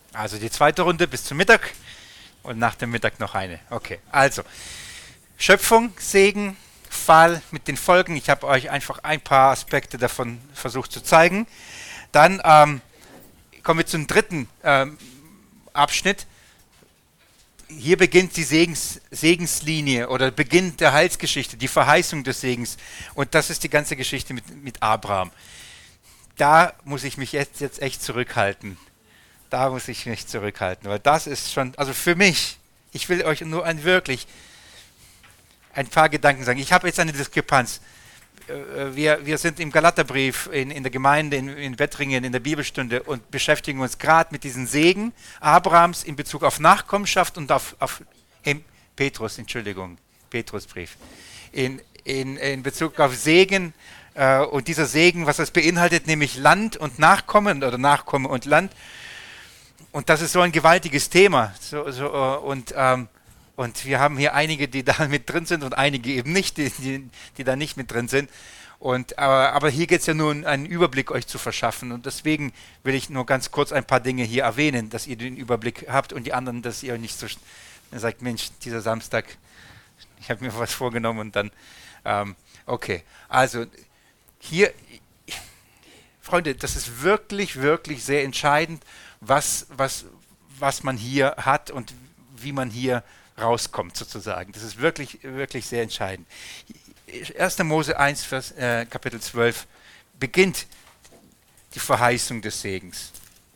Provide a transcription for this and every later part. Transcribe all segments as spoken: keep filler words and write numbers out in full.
Also die zweite Runde bis zum Mittag und nach dem Mittag noch eine. Okay, also Schöpfung, Segen, Fall mit den Folgen. Ich habe euch einfach ein paar Aspekte davon versucht zu zeigen. Dann ähm, kommen wir zum dritten ähm, Abschnitt. Hier beginnt die Segens, Segenslinie oder beginnt der Heilsgeschichte, die Verheißung des Segens. Und das ist die ganze Geschichte mit, mit Abraham. Da muss ich mich jetzt, jetzt echt zurückhalten. Da muss ich mich zurückhalten, weil das ist schon, also für mich, ich will euch nur ein wirklich ein paar Gedanken sagen. Ich habe jetzt eine Diskrepanz. Wir, wir sind im Galaterbrief in, in der Gemeinde in, in Wettringen in der Bibelstunde und beschäftigen uns gerade mit diesen Segen Abrahams in Bezug auf Nachkommenschaft und auf, auf in Petrus, Entschuldigung, Petrusbrief. In, in, in Bezug auf Segen äh, und dieser Segen, was das beinhaltet, nämlich Land und Nachkommen oder Nachkommen und Land. Und das ist so ein gewaltiges Thema. So, so, und ähm, Und wir haben hier einige, die da mit drin sind und einige eben nicht, die, die, die da nicht mit drin sind. Und, aber, aber hier geht es ja nur um einen Überblick euch zu verschaffen. Und deswegen will ich nur ganz kurz ein paar Dinge hier erwähnen, dass ihr den Überblick habt und die anderen, dass ihr nicht so sagt, Mensch, dieser Samstag, ich habe mir was vorgenommen und dann, ähm, okay. Also hier, Freunde, das ist wirklich, wirklich sehr entscheidend, was, was, was man hier hat und wie man hier rauskommt sozusagen. Das ist wirklich, wirklich sehr entscheidend. erster Mose eins, Vers, äh, Kapitel zwölf beginnt die Verheißung des Segens.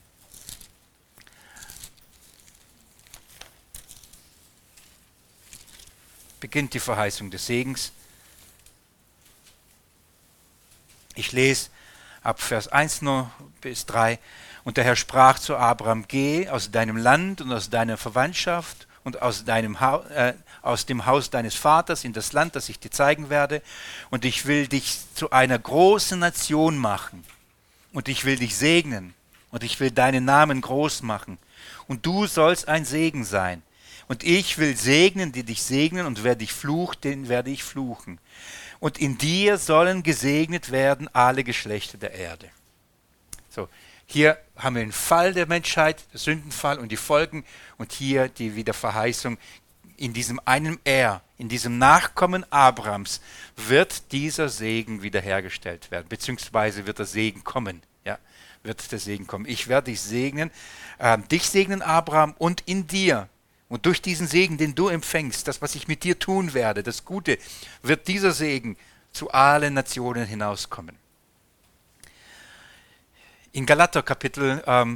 Beginnt die Verheißung des Segens. Ich lese ab Vers eins nur bis drei. Und der Herr sprach zu Abraham, geh aus deinem Land und aus deiner Verwandtschaft und aus, deinem ha- äh, aus dem Haus deines Vaters in das Land, das ich dir zeigen werde. Und ich will dich zu einer großen Nation machen. Und ich will dich segnen. Und ich will deinen Namen groß machen. Und du sollst ein Segen sein. Und ich will segnen, die dich segnen. Und wer dich flucht, den werde ich fluchen. Und in dir sollen gesegnet werden alle Geschlechter der Erde. So. Hier haben wir den Fall der Menschheit, den Sündenfall und die Folgen und hier die Wiederverheißung. In diesem einen Er, in diesem Nachkommen Abrahams wird dieser Segen wiederhergestellt werden, beziehungsweise wird der Segen kommen. Ja, wird der Segen kommen. Ich werde dich segnen, äh, dich segnen, Abraham, und in dir. Und durch diesen Segen, den du empfängst, das, was ich mit dir tun werde, das Gute, wird dieser Segen zu allen Nationen hinauskommen. In Galater Kapitel ähm,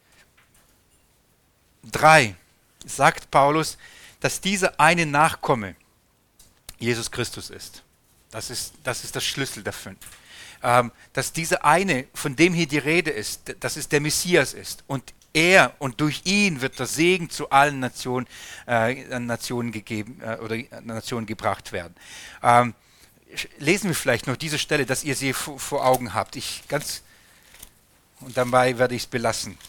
drei sagt Paulus, dass dieser eine Nachkomme Jesus Christus ist. Das ist, das ist der Schlüssel dafür. Ähm, dass dieser eine, von dem hier die Rede ist, dass es der Messias ist. Und er und durch ihn wird der Segen zu allen Nationen, äh, Nationen gegeben äh, oder Nationen gebracht werden. Ähm, lesen wir vielleicht noch diese Stelle, dass ihr sie vor, vor Augen habt. Ich ganz Und dabei werde ich es belassen.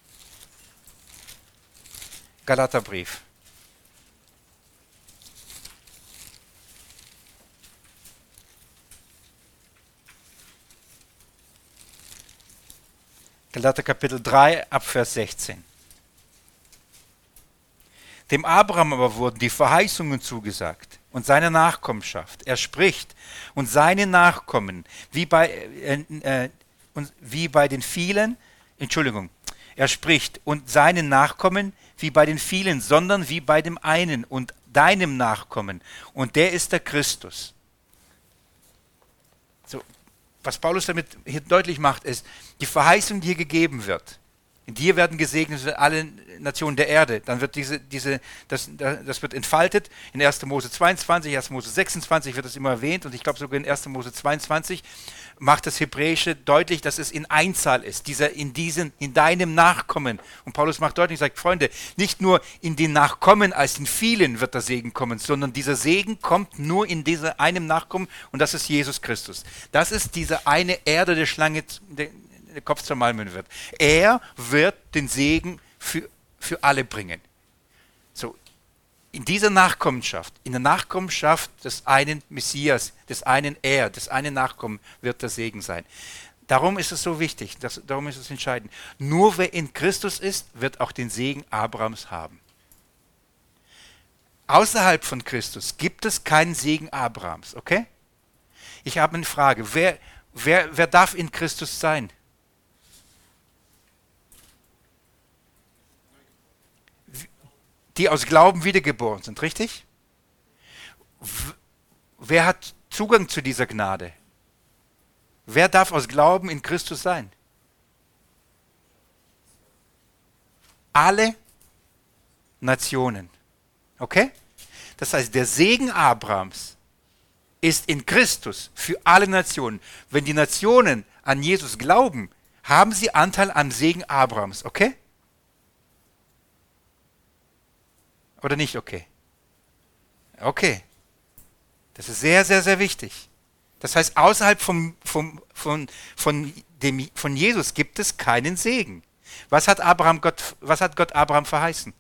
Galaterbrief. Galater Kapitel drei, ab Vers sechzehn. Dem Abraham aber wurden die Verheißungen zugesagt und seine Nachkommenschaft. Er spricht, und seine Nachkommen, wie bei... Äh, äh, Und wie bei den vielen, Entschuldigung, er spricht, und seinen Nachkommen wie bei den vielen, sondern wie bei dem einen und deinem Nachkommen. Und der ist der Christus. So, was Paulus damit hier deutlich macht, ist, die Verheißung, die hier gegeben wird, in dir werden gesegnet alle Nationen der Erde. Dann wird diese, diese, das, das wird entfaltet. In erster Mose zweiundzwanzig, erster Mose sechsundzwanzig wird das immer erwähnt und ich glaube sogar in erster Mose zweiundzwanzig macht das Hebräische deutlich, dass es in Einzahl ist, dieser in diesen, in deinem Nachkommen. Und Paulus macht deutlich, sagt, Freunde, nicht nur in den Nachkommen als in vielen wird der Segen kommen, sondern dieser Segen kommt nur in dieser einem Nachkommen und das ist Jesus Christus. Das ist diese eine Erde der Schlange, der, der Kopf zermalmen wird. Er wird den Segen für, für alle bringen. So, in dieser Nachkommenschaft, in der Nachkommenschaft des einen Messias, des einen Er, des einen Nachkommen wird der Segen sein. Darum ist es so wichtig, das, darum ist es entscheidend. Nur wer in Christus ist, wird auch den Segen Abrahams haben. Außerhalb von Christus gibt es keinen Segen Abrahams, okay? Ich habe eine Frage, wer, wer, wer darf in Christus sein? Die aus Glauben wiedergeboren sind, richtig? W- wer hat Zugang zu dieser Gnade? Wer darf aus Glauben in Christus sein? Alle Nationen. Okay? Das heißt, der Segen Abrahams ist in Christus für alle Nationen. Wenn die Nationen an Jesus glauben, haben sie Anteil am Segen Abrahams. Okay? Oder nicht okay? Okay. Das ist sehr, sehr, sehr wichtig. Das heißt, außerhalb vom, vom, von, von, dem, von Jesus gibt es keinen Segen. Was hat, Abraham Gott, was hat Gott Abraham verheißen?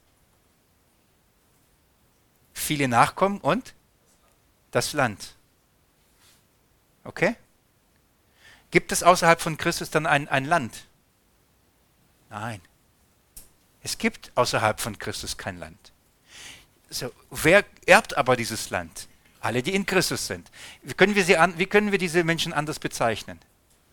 Viele Nachkommen und das Land. Okay? Gibt es außerhalb von Christus dann ein, ein Land? Nein. Es gibt außerhalb von Christus kein Land. So, wer erbt aber dieses Land? Alle, die in Christus sind. Wie können wir, sie an, wie können wir diese Menschen anders bezeichnen?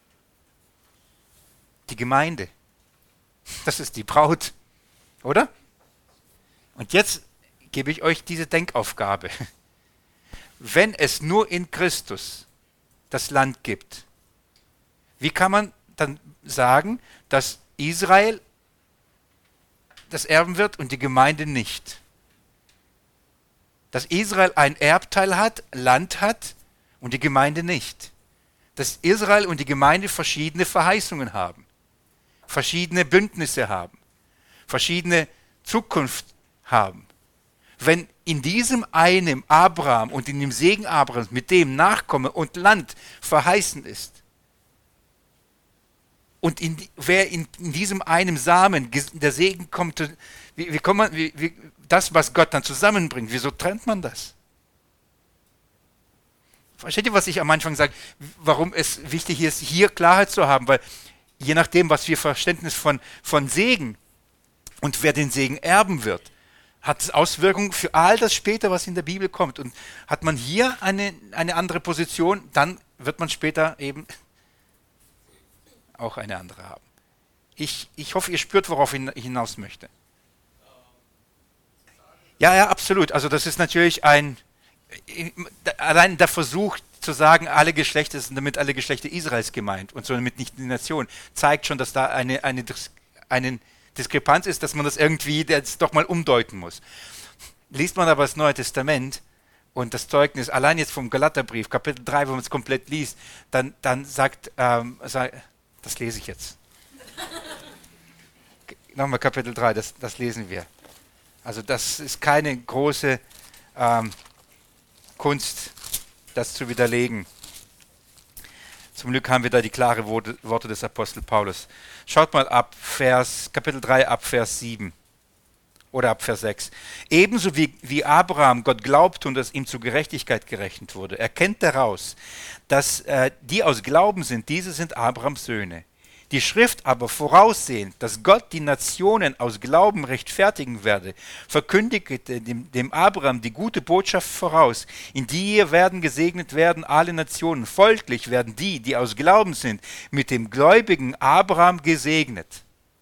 Die Gemeinde. Das ist die Braut. Oder? Und jetzt gebe ich euch diese Denkaufgabe. Wenn es nur in Christus das Land gibt, wie kann man dann sagen, dass Israel das erben wird und die Gemeinde nicht? Dass Israel ein Erbteil hat, Land hat und die Gemeinde nicht. Dass Israel und die Gemeinde verschiedene Verheißungen haben, verschiedene Bündnisse haben, verschiedene Zukunft haben. Wenn in diesem einen Abraham und in dem Segen Abrahams mit dem Nachkomme und Land verheißen ist und in, wer in, in diesem einen Samen der Segen kommt, wie, wie, kommt man, wie, wie das, was Gott dann zusammenbringt, wieso trennt man das? Versteht ihr, was ich am Anfang sage, warum es wichtig ist, hier Klarheit zu haben, weil je nachdem, was wir Verständnis von, von Segen und wer den Segen erben wird, hat es Auswirkungen für all das später, was in der Bibel kommt. Und hat man hier eine, eine andere Position, dann wird man später eben auch eine andere haben. Ich, ich hoffe, ihr spürt, worauf ich hinaus möchte. Ja, ja, absolut. Also das ist natürlich ein, allein der Versuch zu sagen, alle Geschlechter sind damit alle Geschlechter Israels gemeint und somit nicht die Nation, zeigt schon, dass da eine, eine, eine Diskrepanz ist, dass man das irgendwie jetzt doch mal umdeuten muss. Liest man aber das Neue Testament und das Zeugnis, allein jetzt vom Galaterbrief, Kapitel drei, wenn man es komplett liest, dann, dann sagt, ähm, das lese ich jetzt. Nochmal Kapitel drei, das, das lesen wir. Also das ist keine große ähm, Kunst, das zu widerlegen. Zum Glück haben wir da die klaren Worte, Worte des Apostel Paulus. Schaut mal ab Vers, Kapitel drei, ab Vers sieben oder ab Vers sechs. Ebenso wie, wie Abraham Gott glaubte und es ihm zur Gerechtigkeit gerechnet wurde, erkennt daraus, dass äh, die aus Glauben sind, diese sind Abrahams Söhne. Die Schrift aber voraussehend, dass Gott die Nationen aus Glauben rechtfertigen werde, verkündigte dem, dem Abraham die gute Botschaft voraus. In die werden gesegnet werden alle Nationen. Folglich werden die, die aus Glauben sind, mit dem gläubigen Abraham gesegnet.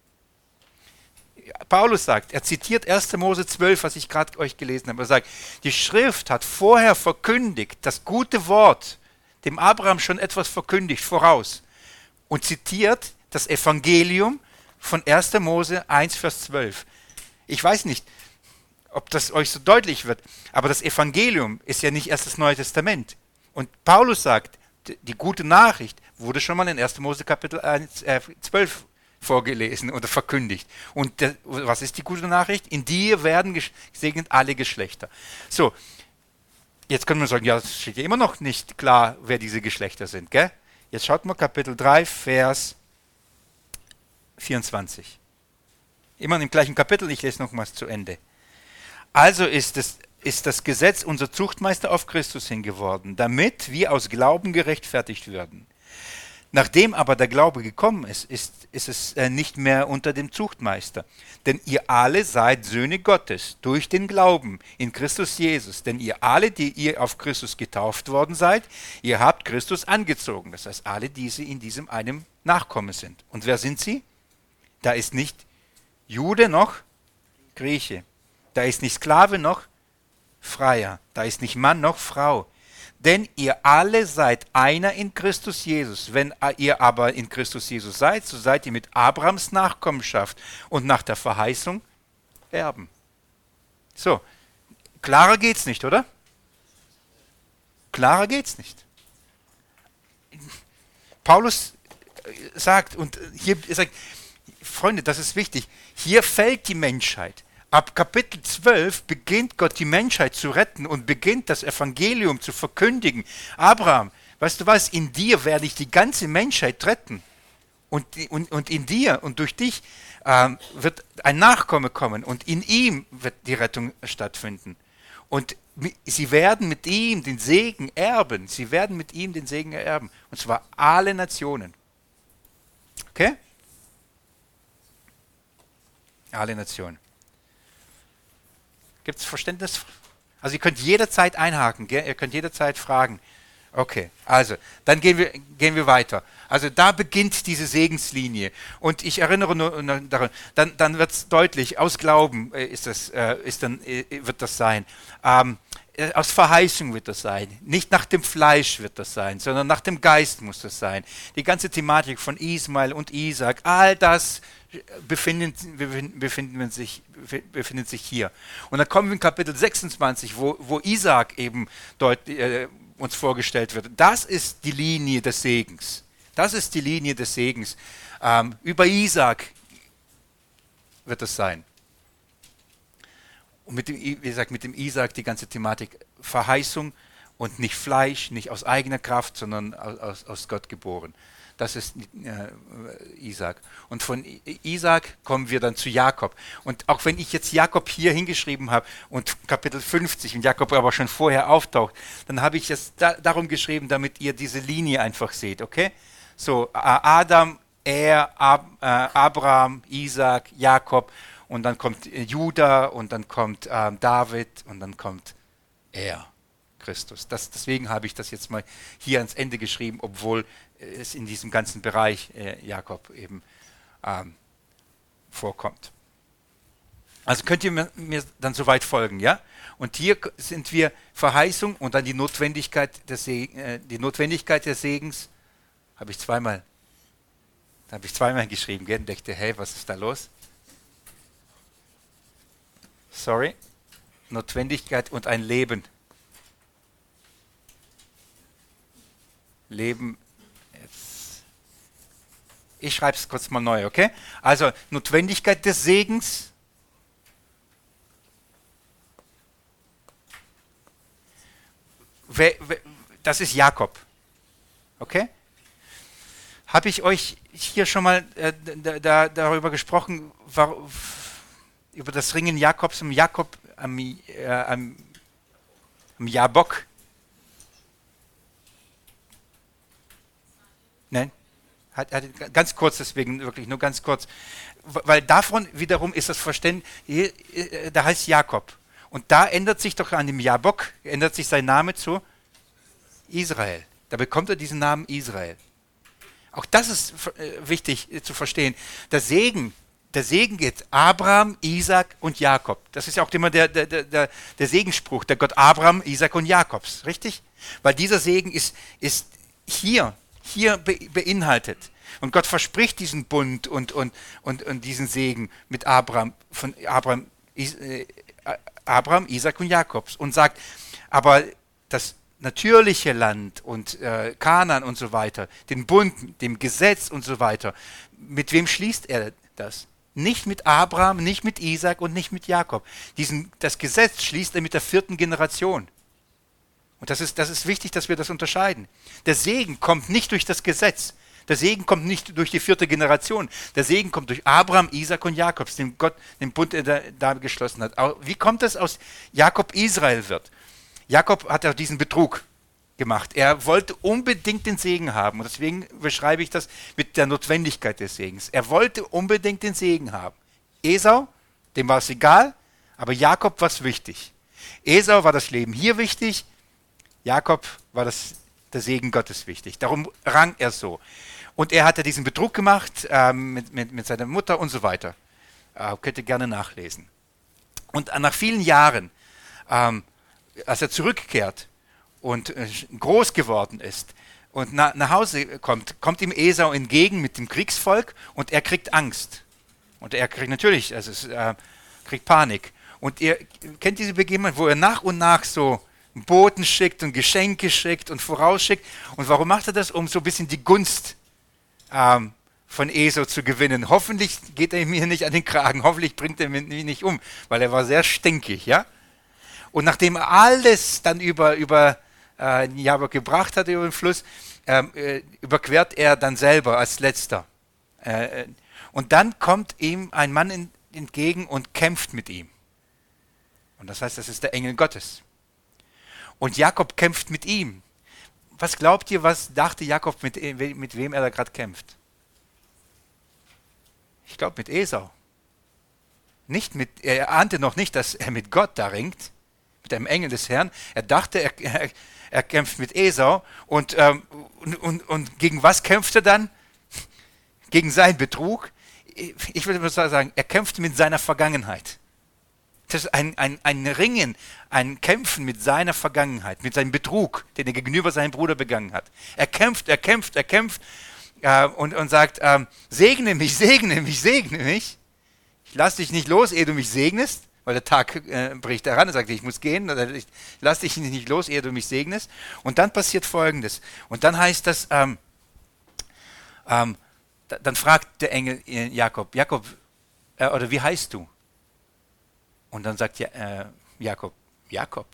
Paulus sagt, er zitiert erster Mose zwölf, was ich gerade euch gelesen habe. Er sagt, die Schrift hat vorher verkündigt, das gute Wort, dem Abraham schon etwas verkündigt voraus. Und zitiert das Evangelium von erster Mose eins, Vers zwölf. Ich weiß nicht, ob das euch so deutlich wird, aber das Evangelium ist ja nicht erst das Neue Testament. Und Paulus sagt, die gute Nachricht wurde schon mal in erster Mose Kapitel eins, äh, zwölf vorgelesen oder verkündigt. Und der, was ist die gute Nachricht? In dir werden gesegnet alle Geschlechter. So, jetzt können wir sagen, ja, es steht ja immer noch nicht klar, wer diese Geschlechter sind, gell? Jetzt schaut mal Kapitel drei, Vers vierundzwanzig. Immer im gleichen Kapitel, ich lese nochmals zu Ende. Also ist, es, ist das Gesetz unser Zuchtmeister auf Christus hin geworden, damit wir aus Glauben gerechtfertigt würden. Nachdem aber der Glaube gekommen ist, ist, ist es äh, nicht mehr unter dem Zuchtmeister. Denn ihr alle seid Söhne Gottes durch den Glauben in Christus Jesus. Denn ihr alle, die ihr auf Christus getauft worden seid, ihr habt Christus angezogen. Das heißt, alle, die sie in diesem einem Nachkommen sind. Und wer sind sie? Da ist nicht Jude noch Grieche. Da ist nicht Sklave noch Freier. Da ist nicht Mann noch Frau. Denn ihr alle seid einer in Christus Jesus. Wenn ihr aber in Christus Jesus seid, so seid ihr mit Abrahams Nachkommenschaft und nach der Verheißung Erben. So, klarer geht's nicht, oder? Klarer geht's nicht. Paulus sagt, und hier sagt, Freunde, das ist wichtig, hier fällt die Menschheit. Ab Kapitel zwölf beginnt Gott die Menschheit zu retten und beginnt das Evangelium zu verkündigen. Abraham, weißt du was, in dir werde ich die ganze Menschheit retten. Und, und, und in dir und durch dich ähm, wird ein Nachkomme kommen und in ihm wird die Rettung stattfinden. Und sie werden mit ihm den Segen erben. Sie werden mit ihm den Segen erben. Und zwar alle Nationen. Okay? Alle Nationen. Gibt es Verständnis? Also ihr könnt jederzeit einhaken, gell? Ihr könnt jederzeit fragen. Okay, also, dann gehen wir, gehen wir weiter. Also da beginnt diese Segenslinie. Und ich erinnere nur, nur daran, dann, dann wird es deutlich, aus Glauben äh, ist das, äh, ist dann, äh, wird das sein. Ähm, äh, aus Verheißung wird das sein. Nicht nach dem Fleisch wird das sein, sondern nach dem Geist muss das sein. Die ganze Thematik von Ismael und Isaac, all das befindet, befinden sich, befindet sich hier. Und dann kommen wir in Kapitel sechsundzwanzig, wo, wo Isaac eben deut, äh, uns vorgestellt wird. Das ist die Linie des Segens. Das ist die Linie des Segens. Ähm, über Isaac wird es sein. Und mit dem, wie gesagt, mit dem Isaac die ganze Thematik Verheißung und nicht Fleisch, nicht aus eigener Kraft, sondern aus, aus Gott geboren. Das ist äh, Isaac. Und von Isaac kommen wir dann zu Jakob. Und auch wenn ich jetzt Jakob hier hingeschrieben habe und Kapitel fünfzig und Jakob aber schon vorher auftaucht, dann habe ich es da, darum geschrieben, damit ihr diese Linie einfach seht, okay? So, Adam, er, Ab, äh, Abraham, Isaac, Jakob und dann kommt Judah und dann kommt äh, David und dann kommt er, Christus. Das, deswegen habe ich das jetzt mal hier ans Ende geschrieben, obwohl es in diesem ganzen Bereich äh, Jakob eben ähm, vorkommt. Also könnt ihr mir, mir dann soweit folgen, ja? Und hier sind wir Verheißung und dann die Notwendigkeit des, Segen, äh, die Notwendigkeit des Segens. Habe ich zweimal, habe ich zweimal geschrieben, gell? Und dachte, hey, was ist da los? Sorry. Notwendigkeit und ein Leben. Leben. Ich schreibe es kurz mal neu, okay? Also Notwendigkeit des Segens. Das ist Jakob. Okay? Habe ich euch hier schon mal äh, da, da, darüber gesprochen, war, über das Ringen Jakobs um Jakob am, äh, am, am Jabok? Nein? Hat, hat, ganz kurz deswegen, wirklich nur ganz kurz. Weil davon wiederum ist das Verständnis, da heißt Jakob. Und da ändert sich doch an dem Jabok, ändert sich sein Name zu Israel. Da bekommt er diesen Namen Israel. Auch das ist äh, wichtig äh, zu verstehen. Der Segen, der Segen geht Abraham, Isaac und Jakob. Das ist ja auch immer der, der, der, der Segensspruch, der Gott Abraham, Isaac und Jakobs, richtig? Weil dieser Segen ist, ist hier, hier be, beinhaltet. Und Gott verspricht diesen Bund und, und, und, und diesen Segen mit Abraham, von Abraham, Is, äh, Abraham, Isaac und Jakobs und sagt, aber das natürliche Land und äh, Kanaan und so weiter, den Bund, dem Gesetz und so weiter, mit wem schließt er das? Nicht mit Abraham, nicht mit Isaac und nicht mit Jakob. Diesen, das Gesetz schließt er mit der vierten Generation. Und das ist, das ist wichtig, dass wir das unterscheiden. Der Segen kommt nicht durch das Gesetz. Der Segen kommt nicht durch die vierte Generation. Der Segen kommt durch Abraham, Isaac und Jakobs, den Gott, den Bund, der da, da geschlossen hat. Wie kommt es aus Jakob Israel wird? Jakob hat ja diesen Betrug. gemacht. Er wollte unbedingt den Segen haben. Und deswegen beschreibe ich das mit der Notwendigkeit des Segens. Er wollte unbedingt den Segen haben. Esau, dem war es egal, aber Jakob war es wichtig. Esau war das Leben hier wichtig, Jakob war das, der Segen Gottes wichtig. Darum rang er so. Und er hatte diesen Betrug gemacht ähm, mit, mit, mit seiner Mutter und so weiter. Äh, könnt ihr gerne nachlesen. Und nach vielen Jahren, ähm, als er zurückkehrt und äh, groß geworden ist und na, nach Hause kommt, kommt ihm Esau entgegen mit dem Kriegsvolk und er kriegt Angst. Und er kriegt natürlich, also es, äh, kriegt Panik. Und ihr kennt diese Begebenheit, wo er nach und nach so Boten schickt und Geschenke schickt und vorausschickt. Und warum macht er das? Um so ein bisschen die Gunst ähm, von Esau zu gewinnen. Hoffentlich geht er mir nicht an den Kragen, hoffentlich bringt er mich nicht um, weil er war sehr stinkig, ja. Und nachdem er alles dann über, über äh, Jabok gebracht hat, über den Fluss, ähm, äh, überquert er dann selber als Letzter. Äh, und dann kommt ihm ein Mann in, entgegen und kämpft mit ihm. Und das heißt, das ist der Engel Gottes. Und Jakob kämpft mit ihm. Was glaubt ihr, was dachte Jakob, mit, mit wem er da gerade kämpft? Ich glaube mit Esau. Nicht mit, er ahnte noch nicht, dass er mit Gott da ringt, mit einem Engel des Herrn. Er dachte, er, er, er kämpft mit Esau. Und, ähm, und, und, und gegen was kämpft er dann? Gegen seinen Betrug? Ich würde mal sagen, er kämpft mit seiner Vergangenheit. Das ist ein, ein, ein Ringen, ein Kämpfen mit seiner Vergangenheit, mit seinem Betrug, den er gegenüber seinem Bruder begangen hat. Er kämpft, er kämpft, er kämpft äh, und, und sagt, ähm, segne mich, segne mich, segne mich. Ich lass dich nicht los, ehe du mich segnest, weil der Tag äh, bricht heran. Er sagt, ich muss gehen, ich lass dich nicht los, ehe du mich segnest. Und dann passiert Folgendes. Und dann heißt das, ähm, ähm, da, dann fragt der Engel äh, Jakob, Jakob, äh, oder wie heißt du? Und dann sagt ja, äh, Jakob, Jakob.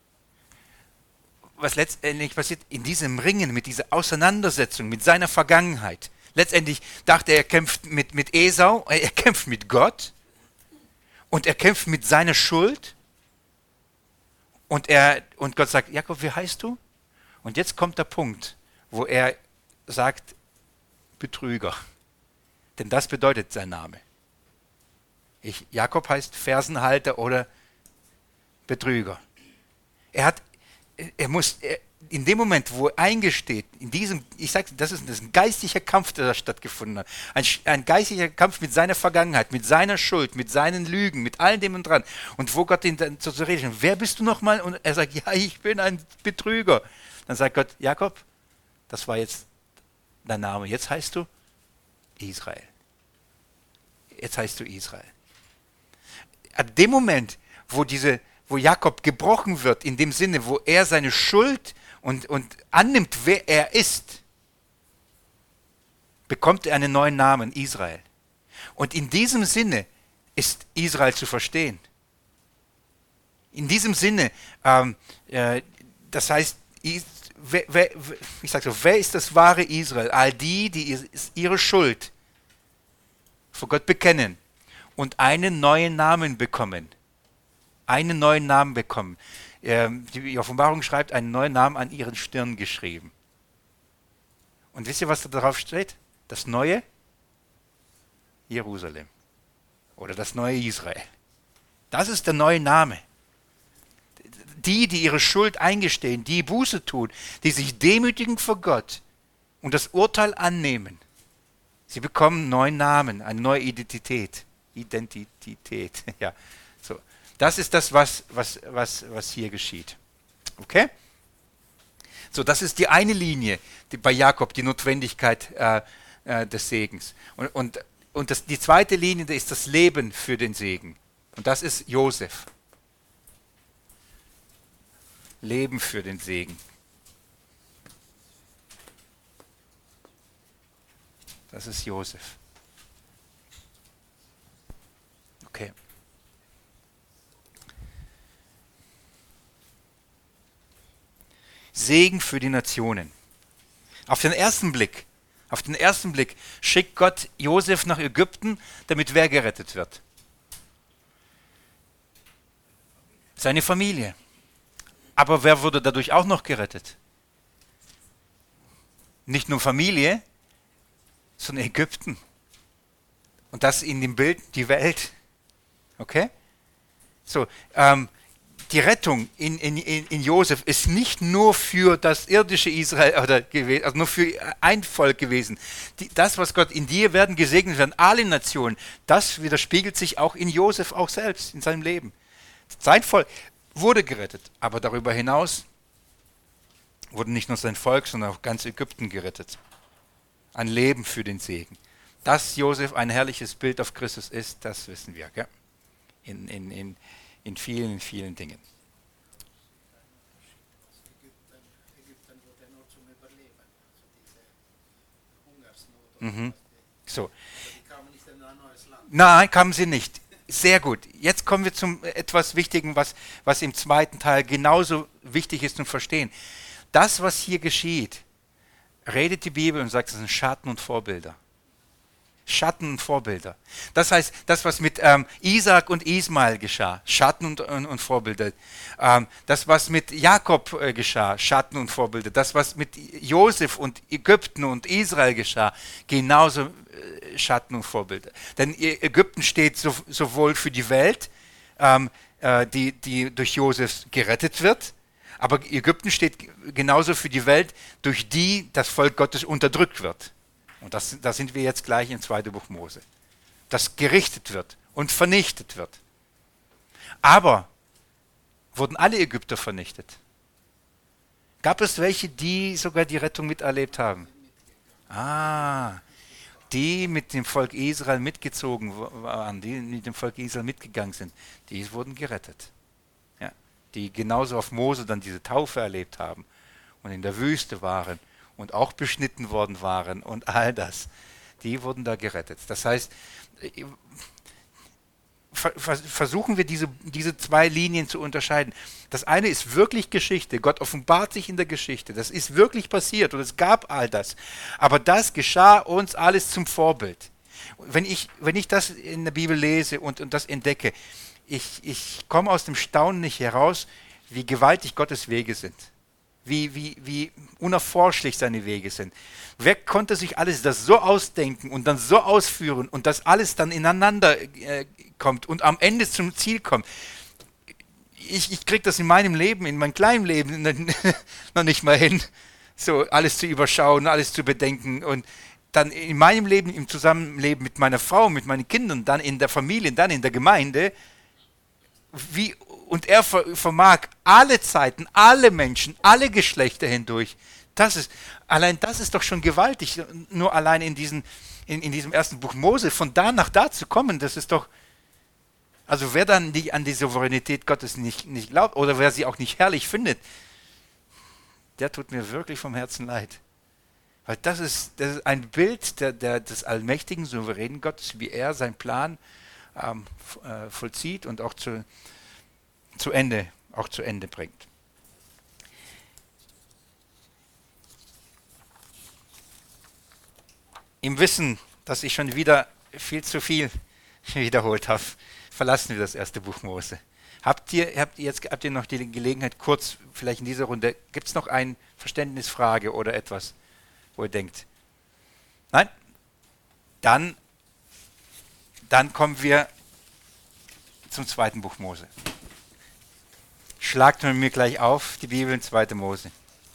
Was letztendlich passiert in diesem Ringen, mit dieser Auseinandersetzung, mit seiner Vergangenheit. Letztendlich dachte er, er kämpft mit, mit Esau, er kämpft mit Gott und er kämpft mit seiner Schuld. Und, er, und Gott sagt, Jakob, wie heißt du? Und jetzt kommt der Punkt, wo er sagt, Betrüger. Denn das bedeutet sein Name. Ich, Jakob heißt Fersenhalter oder Betrüger. Er hat, er muss, er, in dem Moment, wo er eingesteht, in diesem, ich sage, das ist, das ist ein geistlicher Kampf, der da stattgefunden hat. Ein, ein geistlicher Kampf mit seiner Vergangenheit, mit seiner Schuld, mit seinen Lügen, mit allem dem und dran. Und wo Gott ihn dann zu reden, wer bist du nochmal? Und er sagt, ja, ich bin ein Betrüger. Dann sagt Gott, Jakob, das war jetzt dein Name. Jetzt heißt du Israel. Jetzt heißt du Israel. An dem Moment, wo, diese, wo Jakob gebrochen wird, in dem Sinne, wo er seine Schuld und, und annimmt, wer er ist, bekommt er einen neuen Namen, Israel. Und in diesem Sinne ist Israel zu verstehen. In diesem Sinne, ähm, äh, das heißt, wer, wer, ich sage so, wer ist das wahre Israel? All die, die ihre Schuld vor Gott bekennen und einen neuen Namen bekommen. Einen neuen Namen bekommen. Ähm, die Offenbarung schreibt, einen neuen Namen an ihren Stirn geschrieben. Und wisst ihr, was da drauf steht? Das neue Jerusalem. Oder das neue Israel. Das ist der neue Name. Die, die ihre Schuld eingestehen, die Buße tun, die sich demütigen vor Gott und das Urteil annehmen. Sie bekommen einen neuen Namen, eine neue Identität. Identität, ja. So. Das ist das, was, was, was, was hier geschieht. Okay? So, das ist die eine Linie die bei Jakob, die Notwendigkeit äh, äh, des Segens. Und, und, und das, die zweite Linie ist das Leben für den Segen. Und das ist Josef. Leben für den Segen. Das ist Josef. Okay. Segen für die Nationen. Auf den ersten Blick, auf den ersten Blick schickt Gott Josef nach Ägypten, damit wer gerettet wird? Seine Familie. Aber wer wurde dadurch auch noch gerettet? Nicht nur Familie, sondern Ägypten. Und das in dem Bild die Welt. Okay? So, ähm, die Rettung in, in, in Josef ist nicht nur für das irdische Israel oder gewesen, also nur für ein Volk gewesen. Die, das, was Gott in dir werden gesegnet werden, alle Nationen, das widerspiegelt sich auch in Josef auch selbst, in seinem Leben. Sein Volk wurde gerettet, aber darüber hinaus wurde nicht nur sein Volk, sondern auch ganz Ägypten gerettet. Ein Leben für den Segen. Dass Josef ein herrliches Bild auf Christus ist, das wissen wir. Gell? In, in, in, in vielen, vielen Dingen. Ägypten wurde nur zum Überleben, also diese Hungersnot. Mhm. So. Die kamen nicht in ein neues Land. Nein, kamen sie nicht. Sehr gut. Jetzt kommen wir zum etwas Wichtigen, was, was im zweiten Teil genauso wichtig ist zum Verstehen. Das, was hier geschieht, redet die Bibel und sagt, es sind Schatten und Vorbilder. Schatten und Vorbilder. Das heißt, das, was mit ähm, Isaak und Ismael geschah, Schatten und, und, und Vorbilder. Ähm, das, was mit Jakob äh, geschah, Schatten und Vorbilder. Das, was mit Josef und Ägypten und Israel geschah, genauso äh, Schatten und Vorbilder. Denn Ägypten steht so, sowohl für die Welt, ähm, äh, die, die durch Josef gerettet wird, aber Ägypten steht genauso für die Welt, durch die das Volk Gottes unterdrückt wird. Und das, da sind wir jetzt gleich im zweiten Buch Mose. Das gerichtet wird und vernichtet wird. Aber wurden alle Ägypter vernichtet? Gab es welche, die sogar die Rettung miterlebt haben? Ah, die mit dem Volk Israel mitgezogen waren, die mit dem Volk Israel mitgegangen sind, die wurden gerettet. Ja, die genauso auf Mose dann diese Taufe erlebt haben und in der Wüste waren und auch beschnitten worden waren und all das, die wurden da gerettet. Das heißt, versuchen wir diese, diese zwei Linien zu unterscheiden. Das eine ist wirklich Geschichte. Gott offenbart sich in der Geschichte. Das ist wirklich passiert und es gab all das. Aber das geschah uns alles zum Vorbild. Wenn ich, wenn ich das in der Bibel lese und, und das entdecke, ich, ich komme aus dem Staunen nicht heraus, wie gewaltig Gottes Wege sind. Wie, wie, wie unerforschlich seine Wege sind. Wer konnte sich alles das so ausdenken und dann so ausführen und das alles dann ineinander äh, kommt und am Ende zum Ziel kommt? Ich, ich kriege das in meinem Leben, in meinem kleinen Leben noch nicht mal hin, so alles zu überschauen, alles zu bedenken und dann in meinem Leben, im Zusammenleben mit meiner Frau, mit meinen Kindern, dann in der Familie, dann in der Gemeinde, wie und er vermag alle Zeiten, alle Menschen, alle Geschlechter hindurch. Das ist, allein das ist doch schon gewaltig, nur allein in, diesen, in, in diesem ersten Buch Mose, von da nach da zu kommen, das ist doch, also wer dann die, an die Souveränität Gottes nicht, nicht glaubt oder wer sie auch nicht herrlich findet, der tut mir wirklich vom Herzen leid. Weil das ist, das ist ein Bild der, der, des allmächtigen, souveränen Gottes, wie er seinen Plan ähm, äh, vollzieht und auch zu zu Ende, auch zu Ende bringt. Im Wissen, dass ich schon wieder viel zu viel wiederholt habe, verlassen wir das erste Buch Mose. Habt ihr, habt ihr jetzt habt ihr noch die Gelegenheit, kurz vielleicht in dieser Runde, gibt es noch eine Verständnisfrage oder etwas, wo ihr denkt? Nein? Dann, dann kommen wir zum zweiten Buch Mose. Schlagt mir gleich auf, die Bibel in zweite Mose.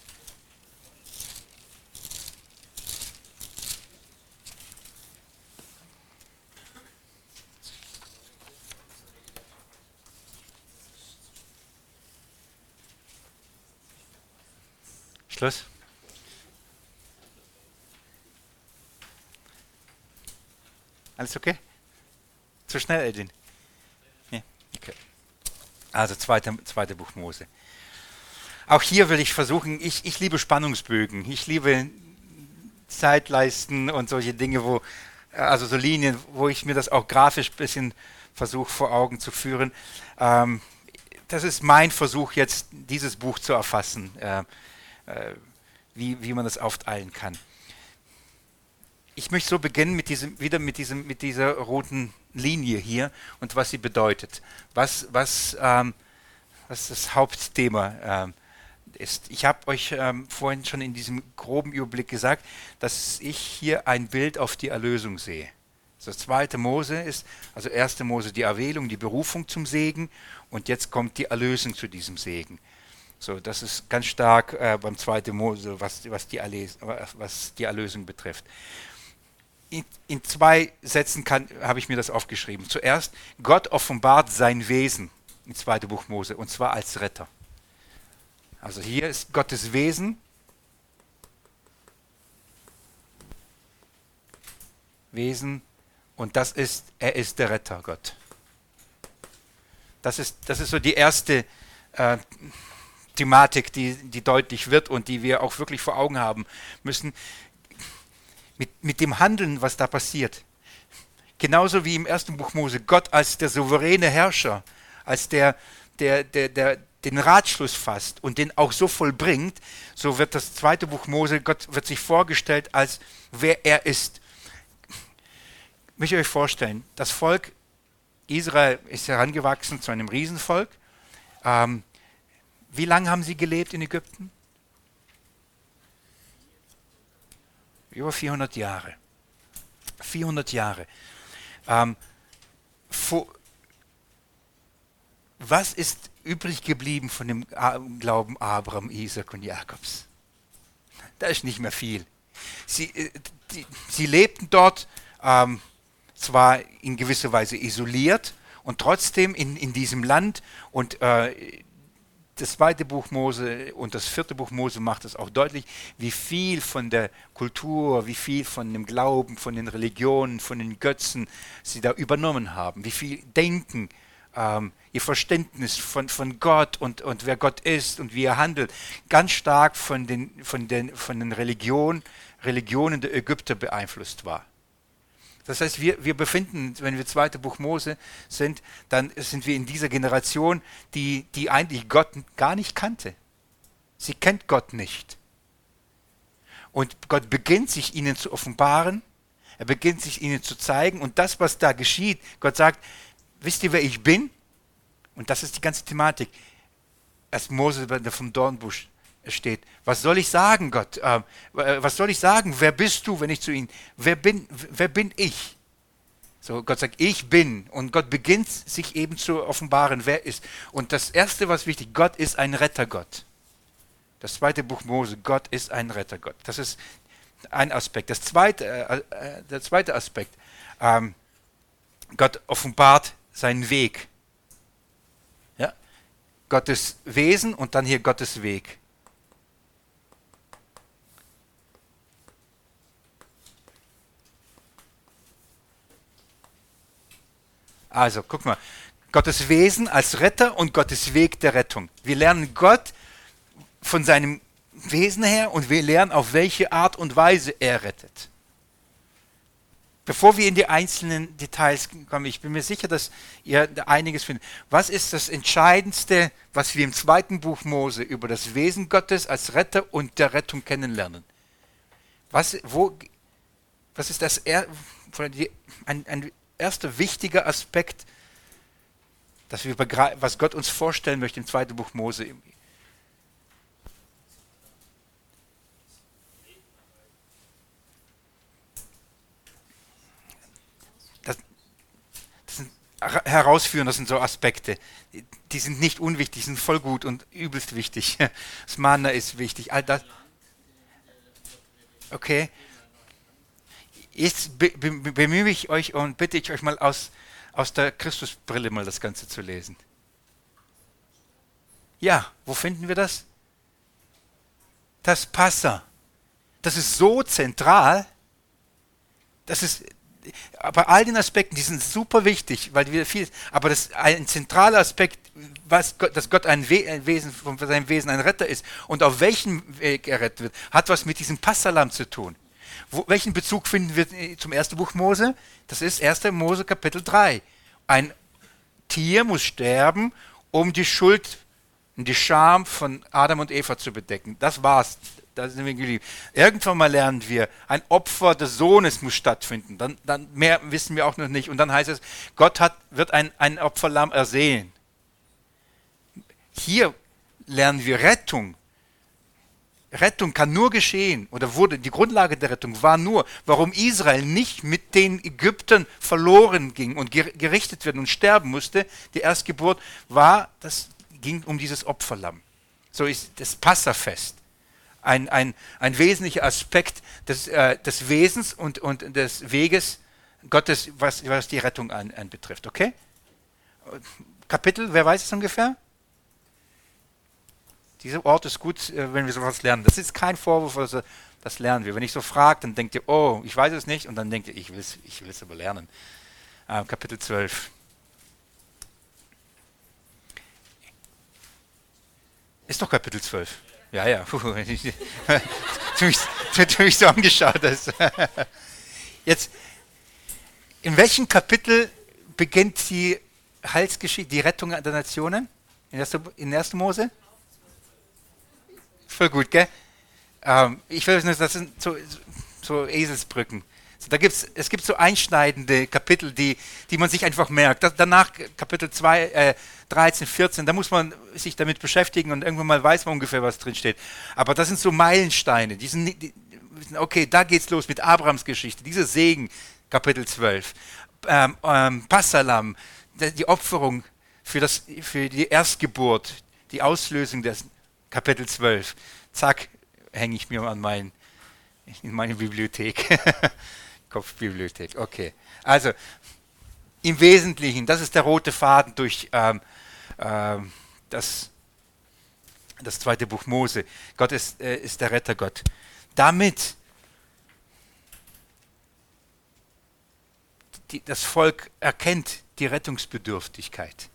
Schluss. Alles okay? Zu schnell, Edin? Ja, okay. Also zweite, zweite Buch Mose. Auch hier will ich versuchen, ich, ich liebe Spannungsbögen, ich liebe Zeitleisten und solche Dinge, wo, also so Linien, wo ich mir das auch grafisch ein bisschen versuche vor Augen zu führen. Ähm, das ist mein Versuch jetzt, dieses Buch zu erfassen, äh, äh, wie, wie man das aufteilen kann. Ich möchte so beginnen mit diesem, wieder mit, diesem, mit dieser roten Linie hier und was sie bedeutet. Was, was, ähm, was das Hauptthema ähm, ist. Ich habe euch ähm, vorhin schon in diesem groben Überblick gesagt, dass ich hier ein Bild auf die Erlösung sehe. Das zweite Mose ist, also erste Mose die Erwählung, die Berufung zum Segen und jetzt kommt die Erlösung zu diesem Segen. So, das ist ganz stark äh, beim zweiten Mose, was, was, die Erles was die Erlösung betrifft. In, in zwei Sätzen habe ich mir das aufgeschrieben. Zuerst, Gott offenbart sein Wesen im zweiten Buch Mose und zwar als Retter. Also hier ist Gottes Wesen. Wesen und das ist, er ist der Retter, Gott. Das ist, das ist so die erste äh, Thematik, die, die deutlich wird und die wir auch wirklich vor Augen haben müssen. Mit, mit dem Handeln, was da passiert. Genauso wie im ersten Buch Mose, Gott als der souveräne Herrscher, als der, der, der, der den Ratschluss fasst und den auch so vollbringt, so wird das zweite Buch Mose, Gott wird sich vorgestellt als wer er ist. Müsst ihr euch vorstellen, das Volk Israel ist herangewachsen zu einem Riesenvolk. Ähm, wie lange haben sie gelebt in Ägypten? Über vierhundert Jahre. vierhundert Jahre. Ähm, vor, was ist übrig geblieben von dem Glauben Abraham, Isaac und Jakobs? Da ist nicht mehr viel. Sie, äh, die, sie lebten dort ähm, zwar in gewisser Weise isoliert und trotzdem in, in diesem Land und äh, das zweite Buch Mose und das vierte Buch Mose macht es auch deutlich, wie viel von der Kultur, wie viel von dem Glauben, von den Religionen, von den Götzen sie da übernommen haben, wie viel Denken, ähm, ihr Verständnis von, von Gott und, und wer Gott ist und wie er handelt, ganz stark von den, von den, von den Religionen, Religionen der Ägypter beeinflusst war. Das heißt, wir, wir befinden, wenn wir zweite Buch Mose sind, dann sind wir in dieser Generation, die, die eigentlich Gott gar nicht kannte. Sie kennt Gott nicht. Und Gott beginnt sich ihnen zu offenbaren, er beginnt sich ihnen zu zeigen und das, was da geschieht, Gott sagt, wisst ihr, wer ich bin? Und das ist die ganze Thematik. Als Mose vom Dornbusch steht, was soll ich sagen, Gott? Äh, was soll ich sagen? Wer bist du, wenn ich zu ihm, wer bin, wer bin ich? So, Gott sagt, ich bin. Und Gott beginnt sich eben zu offenbaren, wer ist. Und das Erste, was wichtig, Gott ist ein Rettergott. Das zweite Buch Mose, Gott ist ein Rettergott. Das ist ein Aspekt. Das zweite, äh, äh, der zweite Aspekt, ähm, Gott offenbart seinen Weg. Ja? Gottes Wesen und dann hier Gottes Weg. Also, guck mal, Gottes Wesen als Retter und Gottes Weg der Rettung. Wir lernen Gott von seinem Wesen her und wir lernen, auf welche Art und Weise er rettet. Bevor wir in die einzelnen Details kommen, ich bin mir sicher, dass ihr da einiges findet. Was ist das Entscheidendste, was wir im zweiten Buch Mose über das Wesen Gottes als Retter und der Rettung kennenlernen? Was, wo, was ist das er, ein, ein erster wichtiger Aspekt, dass wir was Gott uns vorstellen möchte im zweiten Buch Mose? Das, das sind herausführen, das sind so Aspekte. Die, die sind nicht unwichtig, die sind voll gut und übelst wichtig. Das Mana ist wichtig. All das. Okay. Jetzt be be bemühe ich euch und bitte ich euch mal aus, aus der Christusbrille mal das Ganze zu lesen. Ja, wo finden wir das? Das Passa. Das ist so zentral. Das ist bei all den Aspekten, die sind super wichtig, weil wir viel, aber das ein zentraler Aspekt, was Gott, dass Gott ein, We ein Wesen von seinem Wesen ein Retter ist und auf welchem Weg er rettet wird, hat was mit diesem Passalam zu tun. Wo, welchen Bezug finden wir zum ersten Buch Mose? Das ist erster Mose Kapitel drei. Ein Tier muss sterben, um die Schuld und die Scham von Adam und Eva zu bedecken. Das war's. Da sind wir geliebt. Irgendwann mal lernen wir, ein Opfer des Sohnes muss stattfinden. Dann, dann mehr wissen wir auch noch nicht. Und dann heißt es, Gott hat, wird ein, ein Opferlamm ersehen. Hier lernen wir Rettung. Rettung kann nur geschehen, oder wurde, die Grundlage der Rettung war nur, warum Israel nicht mit den Ägyptern verloren ging und gerichtet werden und sterben musste, die Erstgeburt, war, das ging um dieses Opferlamm. So ist das Passafest ein, ein, ein wesentlicher Aspekt des, äh, des Wesens und, und des Weges Gottes, was, was die Rettung an, anbetrifft. Okay? Kapitel, wer weiß es ungefähr? Dieser Ort ist gut, wenn wir sowas lernen. Das ist kein Vorwurf, also das lernen wir. Wenn ich so frage, dann denkt ihr, oh, ich weiß es nicht. Und dann denkt ihr, ich will es ich will's aber lernen. Äh, Kapitel zwölf. Ist doch Kapitel zwölf. Ja, ja. du mich, du mich so angeschaut hast. Jetzt, in welchem Kapitel beginnt die Heilsgeschichte, die Rettung der Nationen? In erster Mose? Voll gut, gell? Ähm, ich will nicht, das sind so, so Eselsbrücken. So, da gibt's, es gibt so einschneidende Kapitel, die, die man sich einfach merkt. Das, danach Kapitel zwei, äh, dreizehn, vierzehn, da muss man sich damit beschäftigen und irgendwann mal weiß man ungefähr, was drin steht. Aber das sind so Meilensteine. Die sind, die, okay, da geht's los mit Abrahams Geschichte. Dieser Segen, Kapitel zwölf. Ähm, ähm, Passalam, die Opferung für, das, für die Erstgeburt, die Auslösung des Kapitel zwölf. Zack, hänge ich mir an mein, in meine Bibliothek. Kopfbibliothek, okay. Also, im Wesentlichen, das ist der rote Faden durch ähm, ähm, das, das zweite Buch Mose. Gott ist, äh, ist der Rettergott. Damit die, das Volk erkennt die Rettungsbedürftigkeit.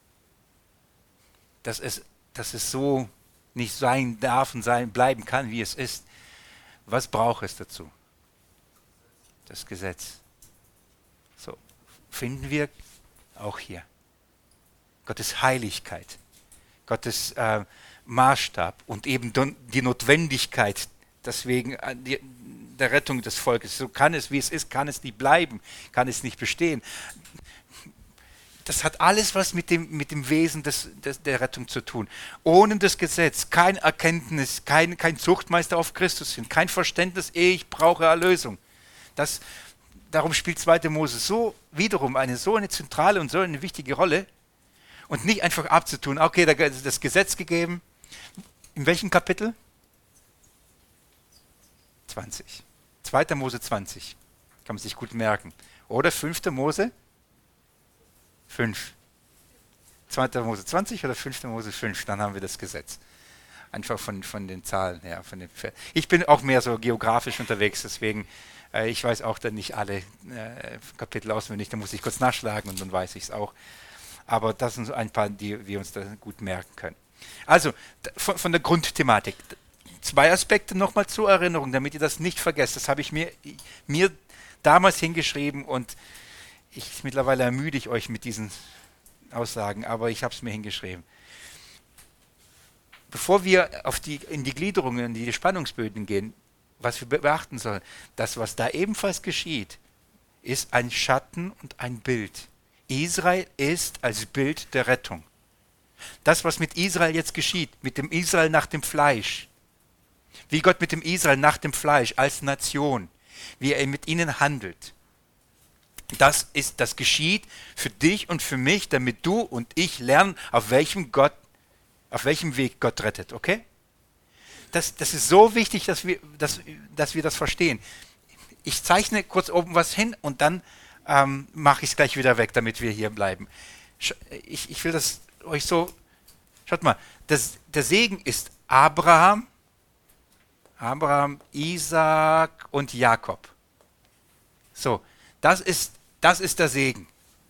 Dass es, dass es so nicht sein darf und sein bleiben kann, wie es ist. Was braucht es dazu? Das Gesetz. So finden wir auch hier. Gottes Heiligkeit, Gottes äh, Maßstab und eben die Notwendigkeit, deswegen die, der Rettung des Volkes. So kann es, wie es ist, kann es nicht bleiben, kann es nicht bestehen. Das hat alles was mit dem, mit dem Wesen des, des, der Rettung zu tun. Ohne das Gesetz, kein Erkenntnis, kein, kein Zuchtmeister auf Christus hin, kein Verständnis, ich brauche Erlösung. Das, darum spielt zweite Mose so wiederum eine so eine zentrale und so eine wichtige Rolle und nicht einfach abzutun, okay, da ist das Gesetz gegeben. In welchem Kapitel? zwanzig. zweite Mose zwanzig. Kann man sich gut merken. Oder fünfte Mose? fünf. zweite Mose zwanzig oder fünfte Mose fünf, dann haben wir das Gesetz. Einfach von, von den Zahlen her. Von den ich bin auch mehr so geografisch unterwegs, deswegen, äh, ich weiß auch dann nicht alle äh, Kapitel auswendig, da muss ich kurz nachschlagen und dann weiß ich es auch. Aber das sind so ein paar, die wir uns da gut merken können. Also, von, von der Grundthematik. Zwei Aspekte nochmal zur Erinnerung, damit ihr das nicht vergesst. Das habe ich mir, mir damals hingeschrieben und ich mittlerweile ermüde ich euch mit diesen Aussagen, aber ich habe es mir hingeschrieben. Bevor wir auf die, in die Gliederungen, in die Spannungsböden gehen, was wir beachten sollen, das, was da ebenfalls geschieht, ist ein Schatten und ein Bild. Israel ist als Bild der Rettung. Das, was mit Israel jetzt geschieht, mit dem Israel nach dem Fleisch, wie Gott mit dem Israel nach dem Fleisch als Nation, wie er mit ihnen handelt, das ist, das geschieht für dich und für mich, damit du und ich lernen, auf welchem Gott, auf welchem Weg Gott rettet, okay? Das, das ist so wichtig, dass wir, dass, dass wir das verstehen. Ich zeichne kurz oben was hin und dann ähm, mache ich es gleich wieder weg, damit wir hier bleiben. Ich, ich will das euch so, schaut mal, das, der Segen ist Abraham, Abraham, Isaak und Jakob. So, das ist Das ist der Segen.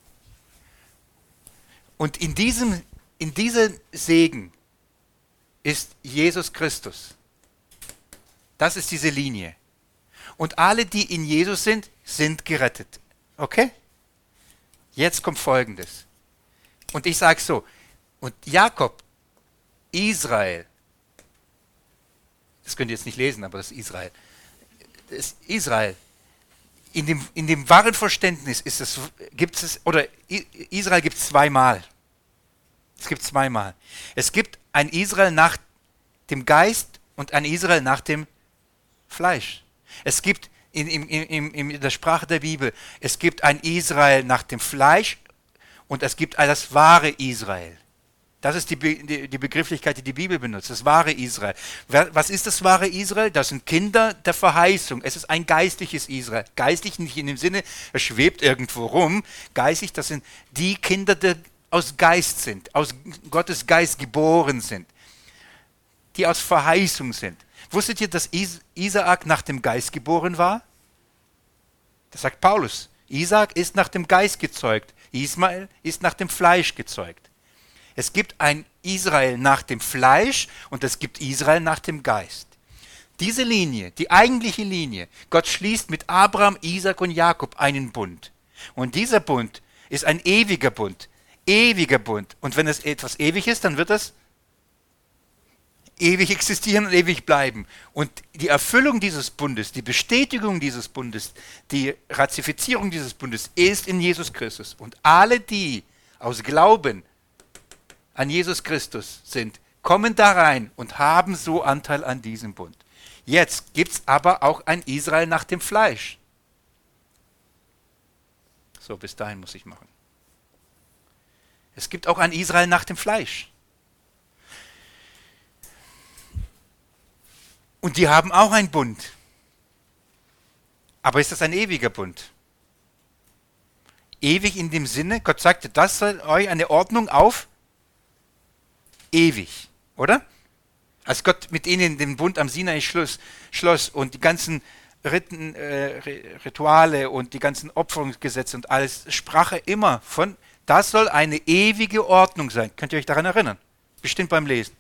Und in diesem, in diesem Segen ist Jesus Christus. Das ist diese Linie. Und alle, die in Jesus sind, sind gerettet. Okay? Jetzt kommt Folgendes. Und ich sage so, und Jakob, Israel, das könnt ihr jetzt nicht lesen, aber das ist Israel. Das ist Israel. In dem, in dem wahren Verständnis ist es, gibt es, oder Israel gibt es zweimal. Es gibt zweimal. Es gibt ein Israel nach dem Geist und ein Israel nach dem Fleisch. Es gibt in, in, in, in der Sprache der Bibel, es gibt ein Israel nach dem Fleisch und es gibt das wahre Israel. Das ist die, die, die Begrifflichkeit, die die Bibel benutzt, das wahre Israel. Was ist das wahre Israel? Das sind Kinder der Verheißung. Es ist ein geistliches Israel. Geistlich nicht in dem Sinne, es schwebt irgendwo rum. Geistlich, das sind die Kinder, die aus Geist sind, aus Gottes Geist geboren sind, die aus Verheißung sind. Wusstet ihr, dass Is- Isaak nach dem Geist geboren war? Das sagt Paulus. Isaak ist nach dem Geist gezeugt. Ismael ist nach dem Fleisch gezeugt. Es gibt ein Israel nach dem Fleisch und es gibt Israel nach dem Geist. Diese Linie, die eigentliche Linie, Gott schließt mit Abraham, Isaak und Jakob einen Bund. Und dieser Bund ist ein ewiger Bund. Ewiger Bund. Und wenn es etwas ewig ist, dann wird es ewig existieren und ewig bleiben. Und die Erfüllung dieses Bundes, die Bestätigung dieses Bundes, die Ratifizierung dieses Bundes ist in Jesus Christus. Und alle, die aus Glauben an Jesus Christus sind, kommen da rein und haben so Anteil an diesem Bund. Jetzt gibt es aber auch ein Israel nach dem Fleisch. So, bis dahin muss ich machen. Es gibt auch ein Israel nach dem Fleisch. Und die haben auch einen Bund. Aber ist das ein ewiger Bund? Ewig in dem Sinne, Gott sagte, das soll euch eine Ordnung auf ewig, oder? Als Gott mit ihnen den Bund am Sinai schloss, schloss und die ganzen Riten, äh, Rituale und die ganzen Opferungsgesetze und alles, sprach er immer von, das soll eine ewige Ordnung sein. Könnt ihr euch daran erinnern? Bestimmt beim Lesen.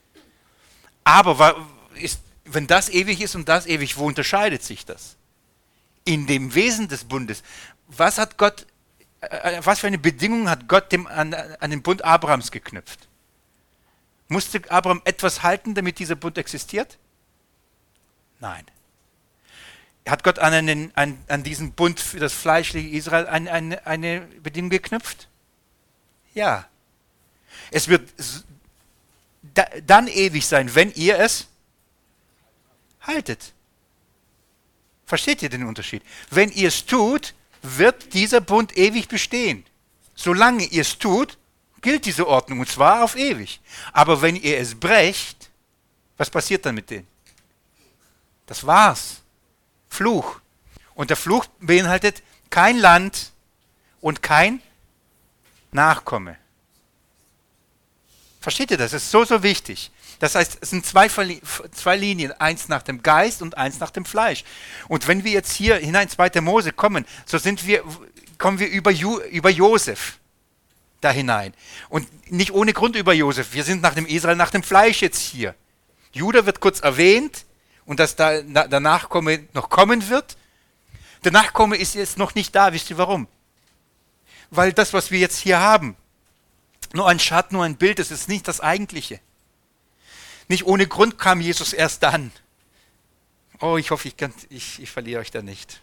Aber ist, wenn das ewig ist und das ewig, wo unterscheidet sich das? In dem Wesen des Bundes. Was hat Gott, äh, was für eine Bedingung hat Gott dem, an, an den Bund Abrahams geknüpft? Musste Abraham etwas halten, damit dieser Bund existiert? Nein. Hat Gott an, einen, an, an diesen Bund für das fleischliche Israel ein, eine, eine Bedingung geknüpft? Ja. Es wird da, dann ewig sein, wenn ihr es haltet. Versteht ihr den Unterschied? Wenn ihr es tut, wird dieser Bund ewig bestehen. Solange ihr es tut, gilt diese Ordnung, und zwar auf ewig. Aber wenn ihr es brecht, was passiert dann mit denen? Das war's. Fluch. Und der Fluch beinhaltet kein Land und kein Nachkomme. Versteht ihr das? Das ist so, so wichtig. Das heißt, es sind zwei, zwei Linien, eins nach dem Geist und eins nach dem Fleisch. Und wenn wir jetzt hier hinein in zweite Mose kommen, so sind wir, kommen wir über, Ju, über Josef da hinein. Und nicht ohne Grund über Josef. Wir sind nach dem Israel, nach dem Fleisch jetzt hier. Judah wird kurz erwähnt und dass da der Nachkomme noch kommen wird. Der Nachkomme ist jetzt noch nicht da. Wisst ihr warum? Weil das, was wir jetzt hier haben, nur ein Schatten, nur ein Bild, das ist nicht das Eigentliche. Nicht ohne Grund kam Jesus erst dann. Oh, ich hoffe, ich, kann, ich, ich verliere euch da nicht.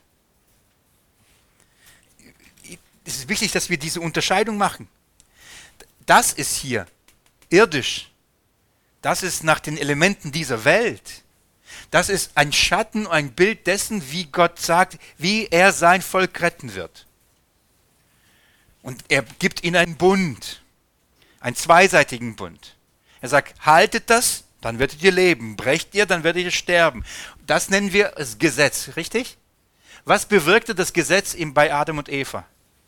Es ist wichtig, dass wir diese Unterscheidung machen. Das ist hier irdisch. Das ist nach den Elementen dieser Welt. Das ist ein Schatten, ein Bild dessen, wie Gott sagt, wie er sein Volk retten wird. Und er gibt ihnen einen Bund, einen zweiseitigen Bund. Er sagt, haltet das, dann werdet ihr leben. Brecht ihr, dann werdet ihr sterben. Das nennen wir das Gesetz, richtig? Was bewirkte das Gesetz bei Adam und Eva?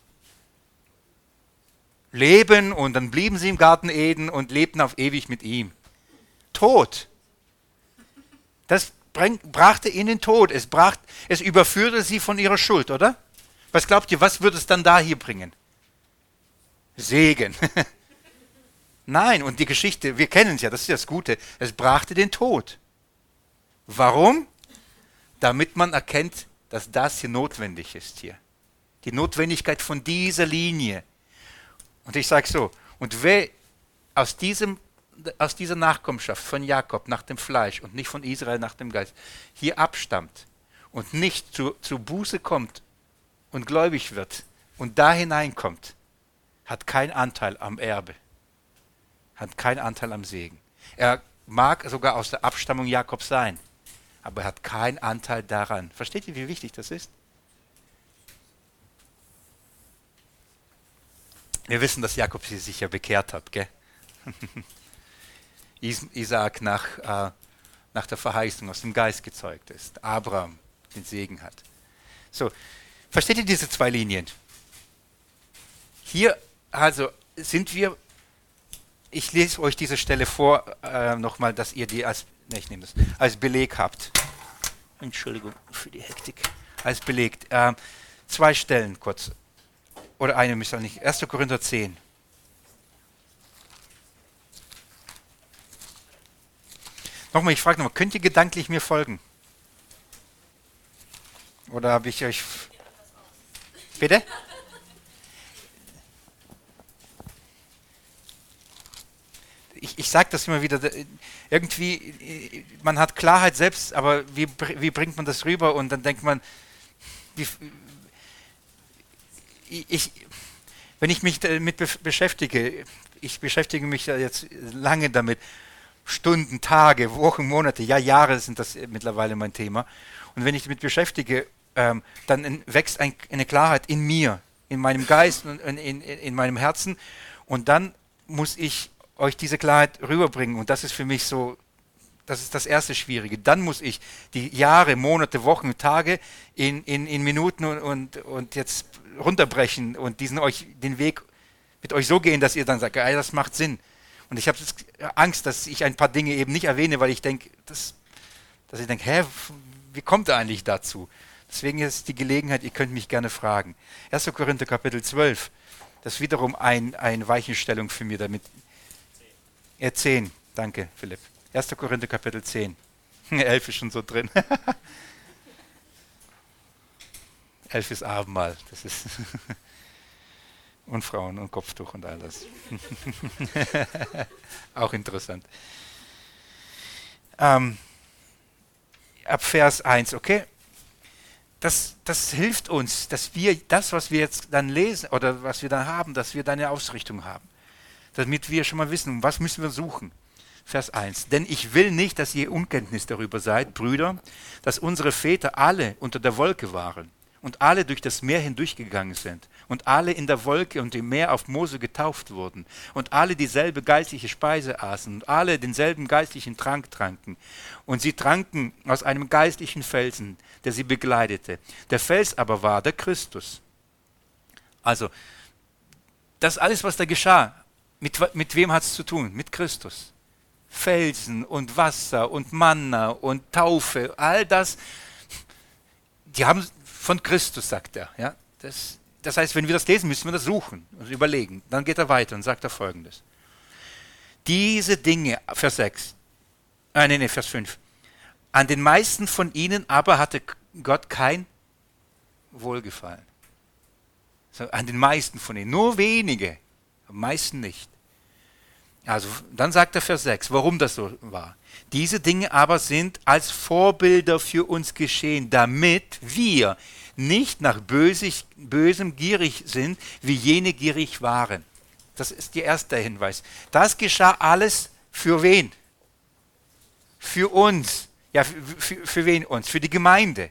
Leben, und dann blieben sie im Garten Eden und lebten auf ewig mit ihm. Tod. Das bring, brachte ihnen Tod. Es, bracht, es überführte sie von ihrer Schuld, oder? Was glaubt ihr, was würde es dann da hier bringen? Segen. Nein, und die Geschichte, wir kennen es ja, das ist ja das Gute, es brachte den Tod. Warum? Damit man erkennt, dass das hier notwendig ist hier. Die Notwendigkeit von dieser Linie. Und ich sage so, und wer aus, diesem, aus dieser Nachkommenschaft von Jakob nach dem Fleisch und nicht von Israel nach dem Geist hier abstammt und nicht zu, zu Buße kommt und gläubig wird und da hineinkommt, hat keinen Anteil am Erbe, hat keinen Anteil am Segen. Er mag sogar aus der Abstammung Jakobs sein, aber er hat keinen Anteil daran. Versteht ihr, wie wichtig das ist? Wir wissen, dass Jakob sich sicher bekehrt hat, gell? Isaak nach, äh, nach der Verheißung aus dem Geist gezeugt ist. Abraham den Segen hat. So, versteht ihr diese zwei Linien? Hier also sind wir, ich lese euch diese Stelle vor, äh, nochmal, dass ihr die als, ne, ich nehme das, als Beleg habt. Entschuldigung für die Hektik. Als Beleg. Äh, zwei Stellen kurz. Oder eine müsste nicht. erster Korinther zehn. Nochmal, ich frage nochmal, könnt ihr gedanklich mir folgen? Oder habe ich euch... Bitte? Ich, ich sage das immer wieder, irgendwie, man hat Klarheit selbst, aber wie, wie bringt man das rüber? Und dann denkt man, wie, ich, wenn ich mich damit beschäftige, ich beschäftige mich jetzt lange damit, Stunden, Tage, Wochen, Monate, ja Jahre sind das mittlerweile mein Thema. Und wenn ich damit beschäftige, ähm, dann wächst ein, eine Klarheit in mir, in meinem Geist und in, in, in meinem Herzen. Und dann muss ich euch diese Klarheit rüberbringen. Und das ist für mich so, das ist das erste Schwierige. Dann muss ich die Jahre, Monate, Wochen, Tage in, in, in Minuten und, und, und jetzt runterbrechen und diesen euch den Weg mit euch so gehen, dass ihr dann sagt, ja, das macht Sinn. Und ich habe Angst, dass ich ein paar Dinge eben nicht erwähne, weil ich denke, das, dass ich denke, hä, wie kommt er eigentlich dazu? Deswegen ist die Gelegenheit, ihr könnt mich gerne fragen. erster Korinther Kapitel zwölf, das ist wiederum ein, eine Weichenstellung für mich damit. Ja, zehn, danke Philipp. erster Korinther Kapitel zehn. elf ist schon so drin. elf ist Abendmahl, das ist... Und Frauen und Kopftuch und all das. Auch interessant. Ähm, ab Vers eins, okay? Das, das hilft uns, dass wir das, was wir jetzt dann lesen oder was wir dann haben, dass wir da eine Ausrichtung haben. Damit wir schon mal wissen, was müssen wir suchen. Vers eins. Denn ich will nicht, dass ihr Unkenntnis darüber seid, Brüder, dass unsere Väter alle unter der Wolke waren und alle durch das Meer hindurchgegangen sind und alle in der Wolke und im Meer auf Mose getauft wurden und alle dieselbe geistliche Speise aßen und alle denselben geistlichen Trank tranken. Und sie tranken aus einem geistlichen Felsen, der sie begleitete. Der Fels aber war der Christus. Also, das alles, was da geschah, mit, mit wem hat es zu tun? Mit Christus. Felsen und Wasser und Manna und Taufe, all das, die haben von Christus, sagt er. Ja? Das, das heißt, wenn wir das lesen, müssen wir das suchen und überlegen. Dann geht er weiter und sagt er Folgendes. Diese Dinge, Vers sechs, äh, nee, nee, Vers fünf. An den meisten von ihnen aber hatte Gott kein Wohlgefallen. So, an den meisten von ihnen, nur wenige, am meisten nicht. Also, dann sagt er Vers sechs, warum das so war. Diese Dinge aber sind als Vorbilder für uns geschehen, damit wir nicht nach bösig, Bösem gierig sind, wie jene gierig waren. Das ist der erste Hinweis. Das geschah alles für wen? Für uns. Ja, für, für, für wen uns? Für die Gemeinde.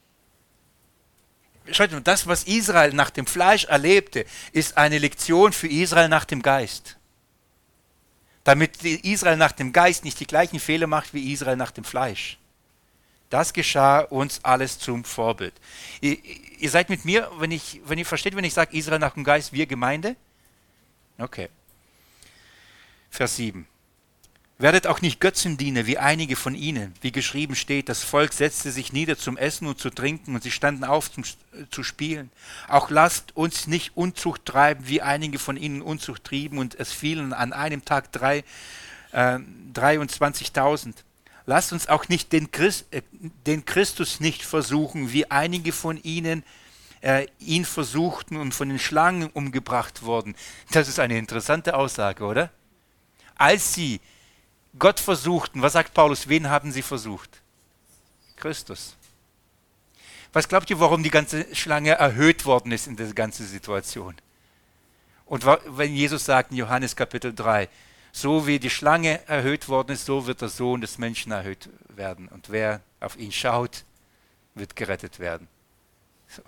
Schaut mal, das, was Israel nach dem Fleisch erlebte, ist eine Lektion für Israel nach dem Geist. Damit Israel nach dem Geist nicht die gleichen Fehler macht wie Israel nach dem Fleisch. Das geschah uns alles zum Vorbild. Ihr, ihr seid mit mir, wenn, ich, wenn ihr versteht, wenn ich sage Israel nach dem Geist, wir Gemeinde? Okay. Vers sieben. Werdet auch nicht Götzendiener wie einige von ihnen, wie geschrieben steht, das Volk setzte sich nieder zum Essen und zu trinken und sie standen auf zum, äh, zu spielen. Auch lasst uns nicht Unzucht treiben, wie einige von ihnen Unzucht trieben und es fielen an einem Tag drei, äh, dreiundzwanzigtausend. Lasst uns auch nicht den, Christ, äh, den Christus nicht versuchen, wie einige von ihnen äh, ihn versuchten und von den Schlangen umgebracht wurden. Das ist eine interessante Aussage, oder? Als sie Gott versuchten, was sagt Paulus, wen haben sie versucht? Christus. Was glaubt ihr, warum die ganze Schlange erhöht worden ist in dieser ganzen Situation? Und wenn Jesus sagt in Johannes Kapitel drei, So wie die Schlange erhöht worden ist, so wird der Sohn des Menschen erhöht werden. Und wer auf ihn schaut, wird gerettet werden. So.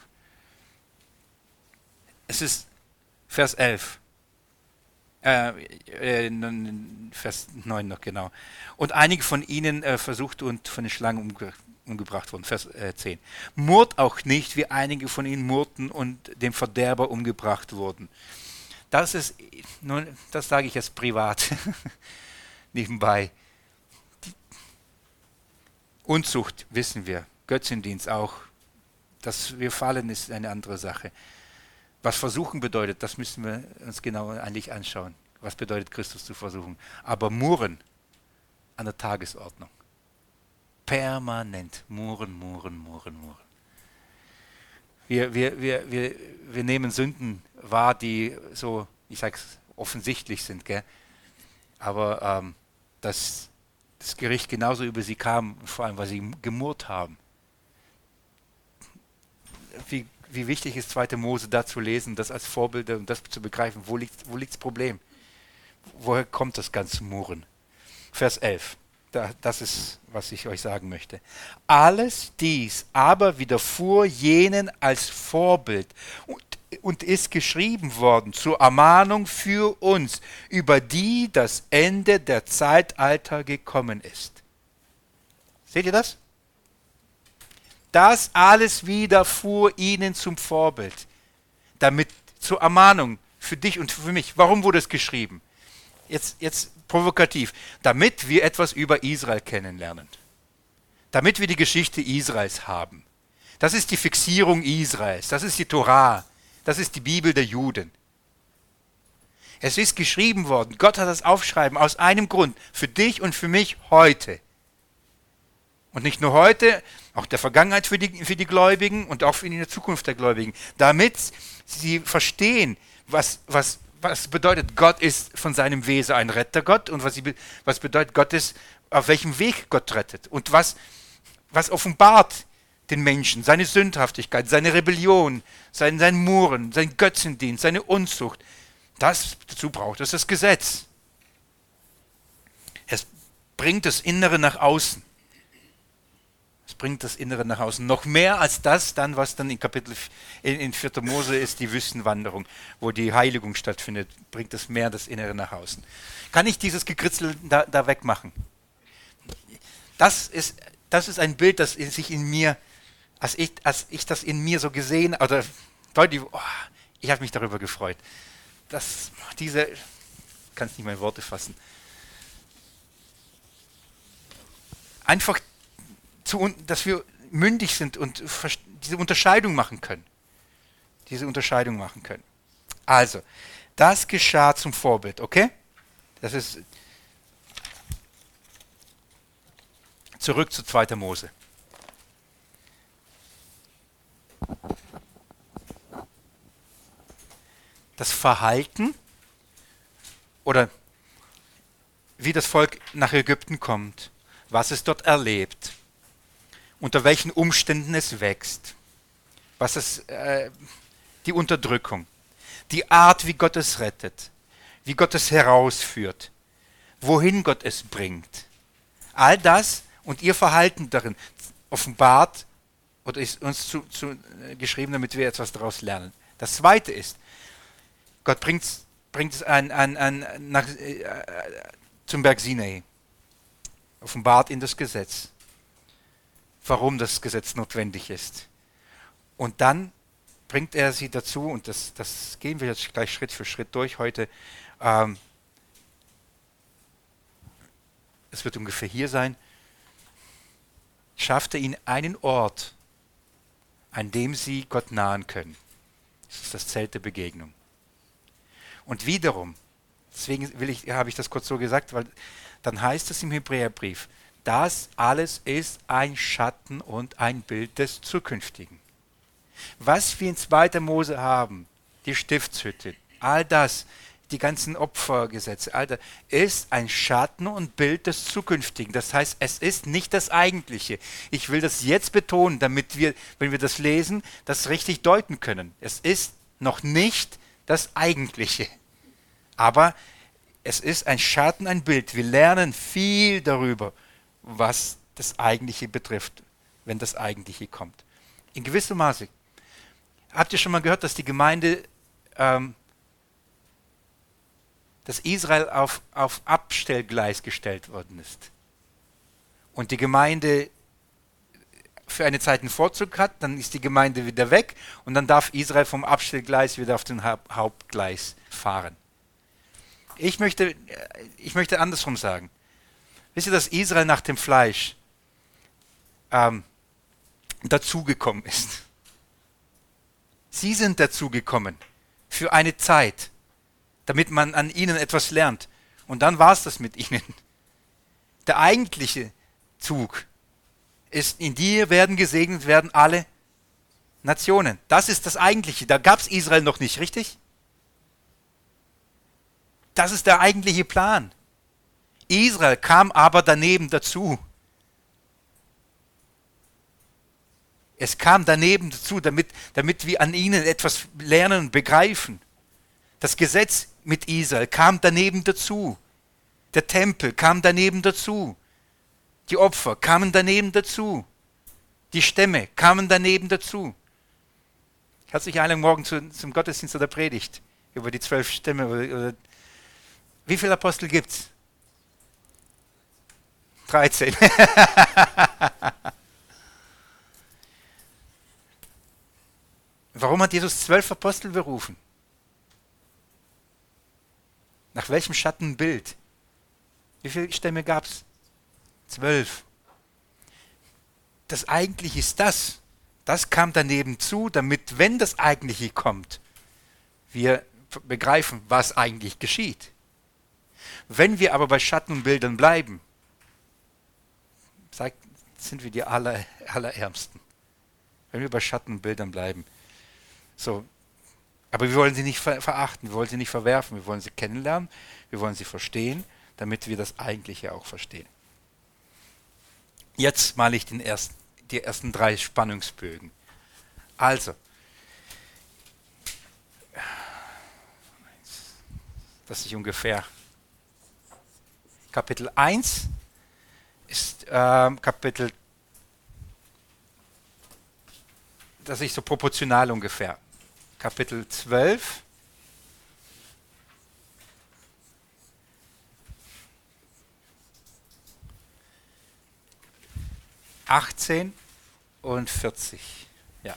Es ist Vers elf. Äh, äh, Vers neun noch, genau. Und einige von ihnen äh, versucht und von den Schlangen umge umgebracht wurden. Vers äh, zehn. Murrt auch nicht, wie einige von ihnen murrten und dem Verderber umgebracht wurden. Das ist, nun, das sage ich jetzt privat, nebenbei. Die Unzucht wissen wir, Götzendienst auch. Dass wir fallen, ist eine andere Sache. Was versuchen bedeutet, das müssen wir uns genau eigentlich anschauen. Was bedeutet Christus zu versuchen? Aber Murren an der Tagesordnung. Permanent. Murren, murren, murren, murren. Wir, wir, wir, wir, wir nehmen Sünden wahr, die so, ich sag's, offensichtlich sind, gell? Aber ähm, dass das Gericht genauso über sie kam, vor allem, weil sie gemurrt haben. Wie, wie wichtig ist zweite Mose da zu lesen, das als Vorbild und das zu begreifen. Wo liegt, wo liegt das Problem? Woher kommt das ganze Murren? Vers elf. Da, das ist, was ich euch sagen möchte. Alles dies aber widerfuhr jenen als Vorbild und, und ist geschrieben worden zur Ermahnung für uns, über die das Ende der Zeitalter gekommen ist. Seht ihr das? Das alles widerfuhr ihnen zum Vorbild, damit zur Ermahnung für dich und für mich. Warum wurde es geschrieben? Jetzt, jetzt provokativ. Damit wir etwas über Israel kennenlernen. Damit wir die Geschichte Israels haben. Das ist die Fixierung Israels. Das ist die Torah. Das ist die Bibel der Juden. Es ist geschrieben worden. Gott hat das Aufschreiben aus einem Grund. Für dich und für mich heute. Und nicht nur heute, auch der Vergangenheit für die, für die Gläubigen und auch für die Zukunft der Gläubigen. Damit sie verstehen, was, was, was bedeutet, Gott ist von seinem Wesen ein Rettergott und was, sie, was bedeutet, Gott ist, auf welchem Weg Gott rettet. Und was, was offenbart den Menschen, seine Sündhaftigkeit, seine Rebellion, sein, sein Murren, sein Götzendienst, seine Unzucht. Das, dazu braucht es das Gesetz. Es bringt das Innere nach außen. Es bringt das Innere nach außen. Noch mehr als das dann, was dann in Kapitel in, in vierter Mose ist, die Wüstenwanderung, wo die Heiligung stattfindet, bringt es mehr das Innere nach außen. Kann ich dieses Gekritzel da, da wegmachen? Das ist, das ist ein Bild, das sich in mir, als ich, als ich das in mir so gesehen, oder deutlich, oh, ich habe mich darüber gefreut. Das, diese, ich kann es nicht mehr in Worte fassen. Einfach Zu, dass wir mündig sind und diese Unterscheidung machen können. Diese Unterscheidung machen können. Also, das geschah zum Vorbild, okay? Das ist zurück zu zweiter Mose. Das Verhalten oder wie das Volk nach Ägypten kommt, was es dort erlebt, unter welchen Umständen es wächst, was es, äh, die Unterdrückung, die Art, wie Gott es rettet, wie Gott es herausführt, wohin Gott es bringt. All das und ihr Verhalten darin offenbart oder ist uns zu, zu, äh, geschrieben, damit wir etwas daraus lernen. Das Zweite ist, Gott bringt, bringt es an, an, an, nach, äh, zum Berg Sinai, offenbart in das Gesetz, warum das Gesetz notwendig ist. Und dann bringt er sie dazu, und das, das gehen wir jetzt gleich Schritt für Schritt durch heute. Ähm, es wird ungefähr hier sein. Schaffte ihnen einen Ort, an dem sie Gott nahen können. Das ist das Zelt der Begegnung. Und wiederum, deswegen will ich, habe ich das kurz so gesagt, weil dann heißt es im Hebräerbrief, das alles ist ein Schatten und ein Bild des Zukünftigen. Was wir in zweiter Mose haben, die Stiftshütte, all das, die ganzen Opfergesetze, all das, ist ein Schatten und Bild des Zukünftigen. Das heißt, es ist nicht das Eigentliche. Ich will das jetzt betonen, damit wir, wenn wir das lesen, das richtig deuten können. Es ist noch nicht das Eigentliche. Aber Es ist ein Schatten, ein Bild. Wir lernen viel darüber, was das Eigentliche betrifft, wenn das Eigentliche kommt. In gewissem Maße. Habt ihr schon mal gehört, dass die Gemeinde, ähm, dass Israel auf, auf Abstellgleis gestellt worden ist? Und die Gemeinde für eine Zeit einen Vorzug hat, dann ist die Gemeinde wieder weg und dann darf Israel vom Abstellgleis wieder auf den Hauptgleis fahren. Ich möchte, ich möchte andersrum sagen. Wisst ihr, dass Israel nach dem Fleisch ähm, dazugekommen ist? Sie sind dazugekommen für eine Zeit, damit man an ihnen etwas lernt. Und dann war es das mit ihnen. Der eigentliche Zug ist, in dir werden gesegnet werden alle Nationen. Das ist das Eigentliche. Da gab es Israel noch nicht, richtig? Das ist der eigentliche Plan. Israel kam aber daneben dazu. Es kam daneben dazu, damit, damit wir an ihnen etwas lernen und begreifen. Das Gesetz mit Israel kam daneben dazu. Der Tempel kam daneben dazu. Die Opfer kamen daneben dazu. Die Stämme kamen daneben dazu. Herzliche Einladung morgen zu, zum Gottesdienst oder Predigt über die zwölf Stämme. Oder, oder wie viele Apostel gibt es? dreizehn. Warum hat Jesus zwölf Apostel berufen? Nach welchem Schattenbild? Wie viele Stämme gab es? Zwölf. Das Eigentliche ist das. Das kam daneben zu, damit, wenn das Eigentliche kommt, wir begreifen, was eigentlich geschieht. Wenn wir aber bei Schatten und Bildern bleiben, sagt, sind wir die aller, allerärmsten. Wenn wir bei Schatten und Bildern bleiben. So. Aber wir wollen sie nicht ver verachten, wir wollen sie nicht verwerfen, wir wollen sie kennenlernen, wir wollen sie verstehen, damit wir das Eigentliche auch verstehen. Jetzt male ich den ersten, die ersten drei Spannungsbögen. Also, dass ich ungefähr Kapitel eins ist ähm, Kapitel, dass ich so proportional ungefähr. Kapitel zwölf, achtzehn und vierzig. Ja.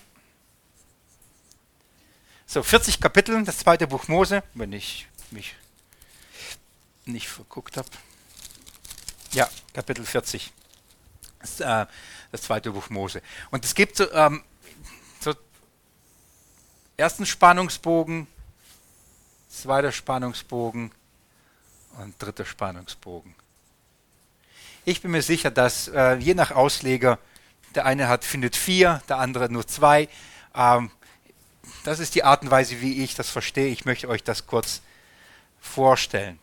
So, vierzig Kapitel, das zweite Buch Mose, wenn ich mich nicht verguckt habe. Ja, Kapitel vierzig. Das, äh, das zweite Buch Mose. Und es gibt so, ähm, so ersten Spannungsbogen, zweiter Spannungsbogen und dritter Spannungsbogen. Ich bin mir sicher, dass äh, je nach Ausleger, der eine hat, findet vier, der andere nur zwei. Ähm, das ist die Art und Weise, wie ich das verstehe. Ich möchte euch das kurz vorstellen.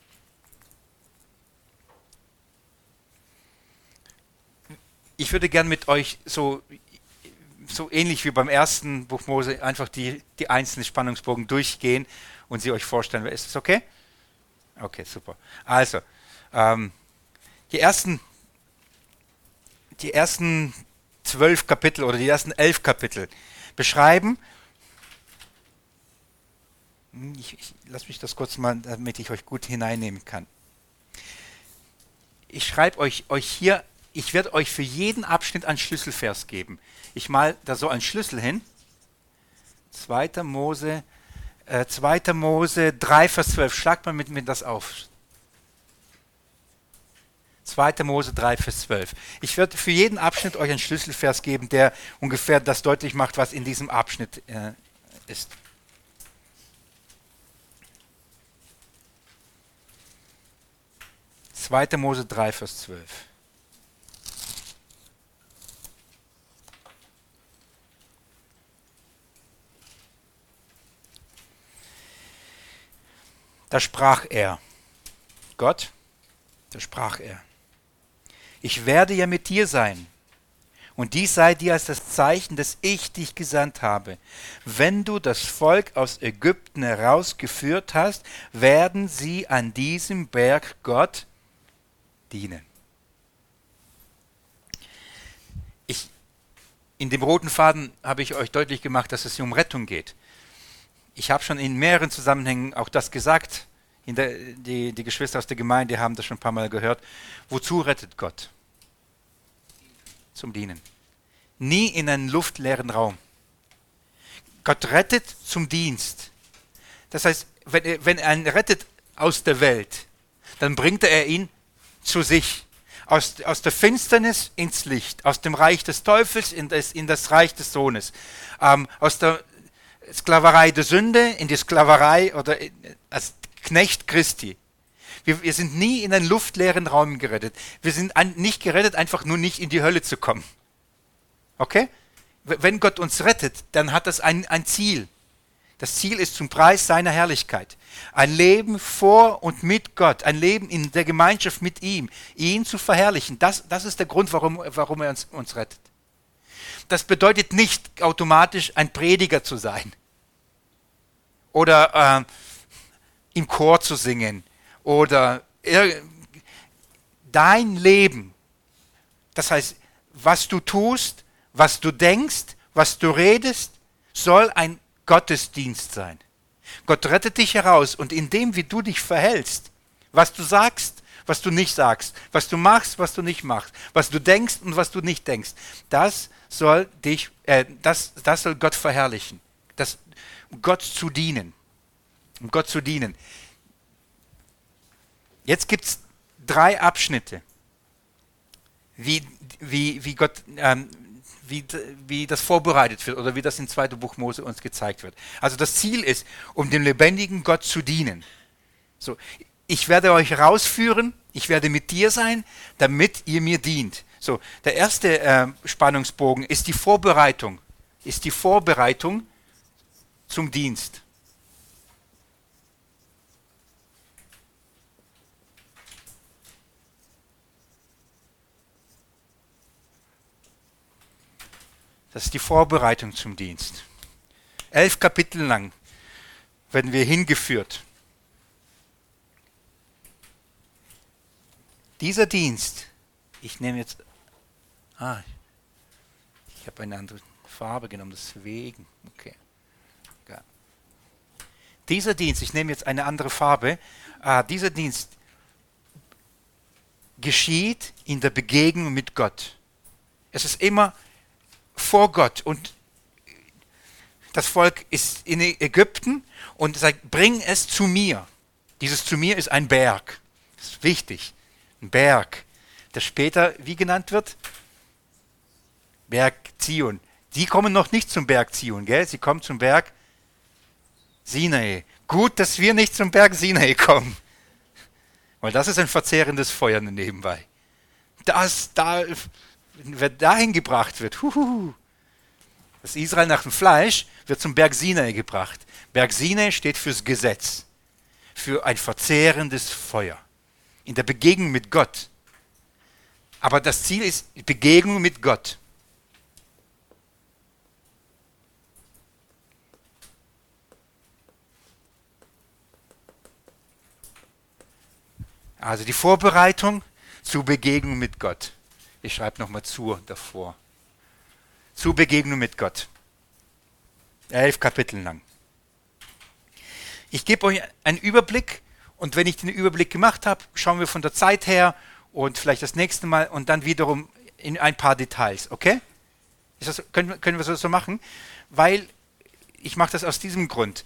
Ich würde gern mit euch so, so ähnlich wie beim ersten Buch Mose einfach die, die einzelnen Spannungsbogen durchgehen und sie euch vorstellen. Ist das okay? Okay, super. Also, ähm, die ersten, die ersten zwölf Kapitel oder die ersten elf Kapitel beschreiben, ich, ich lasse mich das kurz mal, damit ich euch gut hineinnehmen kann. Ich schreibe euch, euch hier, ich werde euch für jeden Abschnitt einen Schlüsselvers geben. Ich mal da so einen Schlüssel hin. zweiter Mose, äh, zweiter Mose drei, Vers zwölf. Schlagt mal mit mir das auf. zweiter Mose drei, Vers zwölf. Ich werde für jeden Abschnitt euch einen Schlüsselvers geben, der ungefähr das deutlich macht, was in diesem Abschnitt äh, ist. zweiter Mose drei, Vers zwölf. Da sprach er, Gott, da sprach er, ich werde ja mit dir sein Und dies sei dir als das Zeichen, dass ich dich gesandt habe. Wenn du das Volk aus Ägypten herausgeführt hast, werden sie an diesem Berg Gott dienen. Ich, in dem roten Faden habe ich euch deutlich gemacht, dass es hier um Rettung geht. Ich habe schon in mehreren Zusammenhängen auch das gesagt. In der, die, die Geschwister aus der Gemeinde haben das schon ein paar Mal gehört. Wozu rettet Gott? Zum Dienen. Nie in einen luftleeren Raum. Gott rettet zum Dienst. Das heißt, wenn er, wenn er ihn rettet aus der Welt, dann bringt er ihn zu sich. Aus, aus der Finsternis ins Licht. Aus dem Reich des Teufels in das, in das Reich des Sohnes. Ähm, aus der Sklaverei der Sünde in die Sklaverei oder in, als Knecht Christi. Wir, wir sind nie in einen luftleeren Raum gerettet. Wir sind an, nicht gerettet, einfach nur nicht in die Hölle zu kommen. Okay? Wenn Gott uns rettet, dann hat das ein, ein Ziel. Das Ziel ist zum Preis seiner Herrlichkeit. Ein Leben vor und mit Gott, ein Leben in der Gemeinschaft mit ihm, ihn zu verherrlichen. Das, das ist der Grund, warum, warum er uns, uns rettet. Das bedeutet nicht automatisch ein Prediger zu sein oder äh, im Chor zu singen oder äh, dein Leben. Das heißt, was du tust, was du denkst, was du redest, soll ein Gottesdienst sein. Gott rettet dich heraus und in dem, wie du dich verhältst, was du sagst, was du nicht sagst, was du machst, was du nicht machst, was du denkst und was du nicht denkst, das soll dich, äh, das, das soll Gott verherrlichen, das, um Gott zu dienen, um Gott zu dienen. Jetzt gibt es drei Abschnitte, wie, wie, wie Gott, ähm, wie, wie das vorbereitet wird oder wie das im zweiten Buch Mose uns gezeigt wird. Also das Ziel ist, um dem lebendigen Gott zu dienen. So, ich werde euch rausführen, ich werde mit dir sein, damit ihr mir dient. So, der erste äh, Spannungsbogen ist die Vorbereitung, ist die Vorbereitung zum Dienst. Das ist die Vorbereitung zum Dienst. Elf Kapitel lang werden wir hingeführt. Dieser Dienst, ich nehme jetzt, ah, ich habe eine andere Farbe genommen, deswegen, okay. Ja. Dieser Dienst, ich nehme jetzt eine andere Farbe, ah, dieser Dienst geschieht in der Begegnung mit Gott. Es ist immer vor Gott und das Volk ist in Ägypten und sagt, bring es zu mir. Dieses zu mir ist ein Berg. Das ist wichtig. Ein Berg, der später wie genannt wird? Berg Zion. Die kommen noch nicht zum Berg Zion, gell? Sie kommen zum Berg Sinai. Gut, dass wir nicht zum Berg Sinai kommen. Weil das ist ein verzehrendes Feuer nebenbei. Das, da, wer dahin gebracht wird, huhuhu. Das Israel nach dem Fleisch wird zum Berg Sinai gebracht. Berg Sinai steht fürs Gesetz, für ein verzehrendes Feuer. In der Begegnung mit Gott. Aber das Ziel ist Begegnung mit Gott. Also die Vorbereitung zur Begegnung mit Gott. Ich schreibe nochmal zu davor. Zur Begegnung mit Gott. Elf Kapitel lang. Ich gebe euch einen Überblick und wenn ich den Überblick gemacht habe, schauen wir von der Zeit her und vielleicht das nächste Mal und dann wiederum in ein paar Details, okay? Ist das, können, können wir das so machen? Weil ich mache das aus diesem Grund.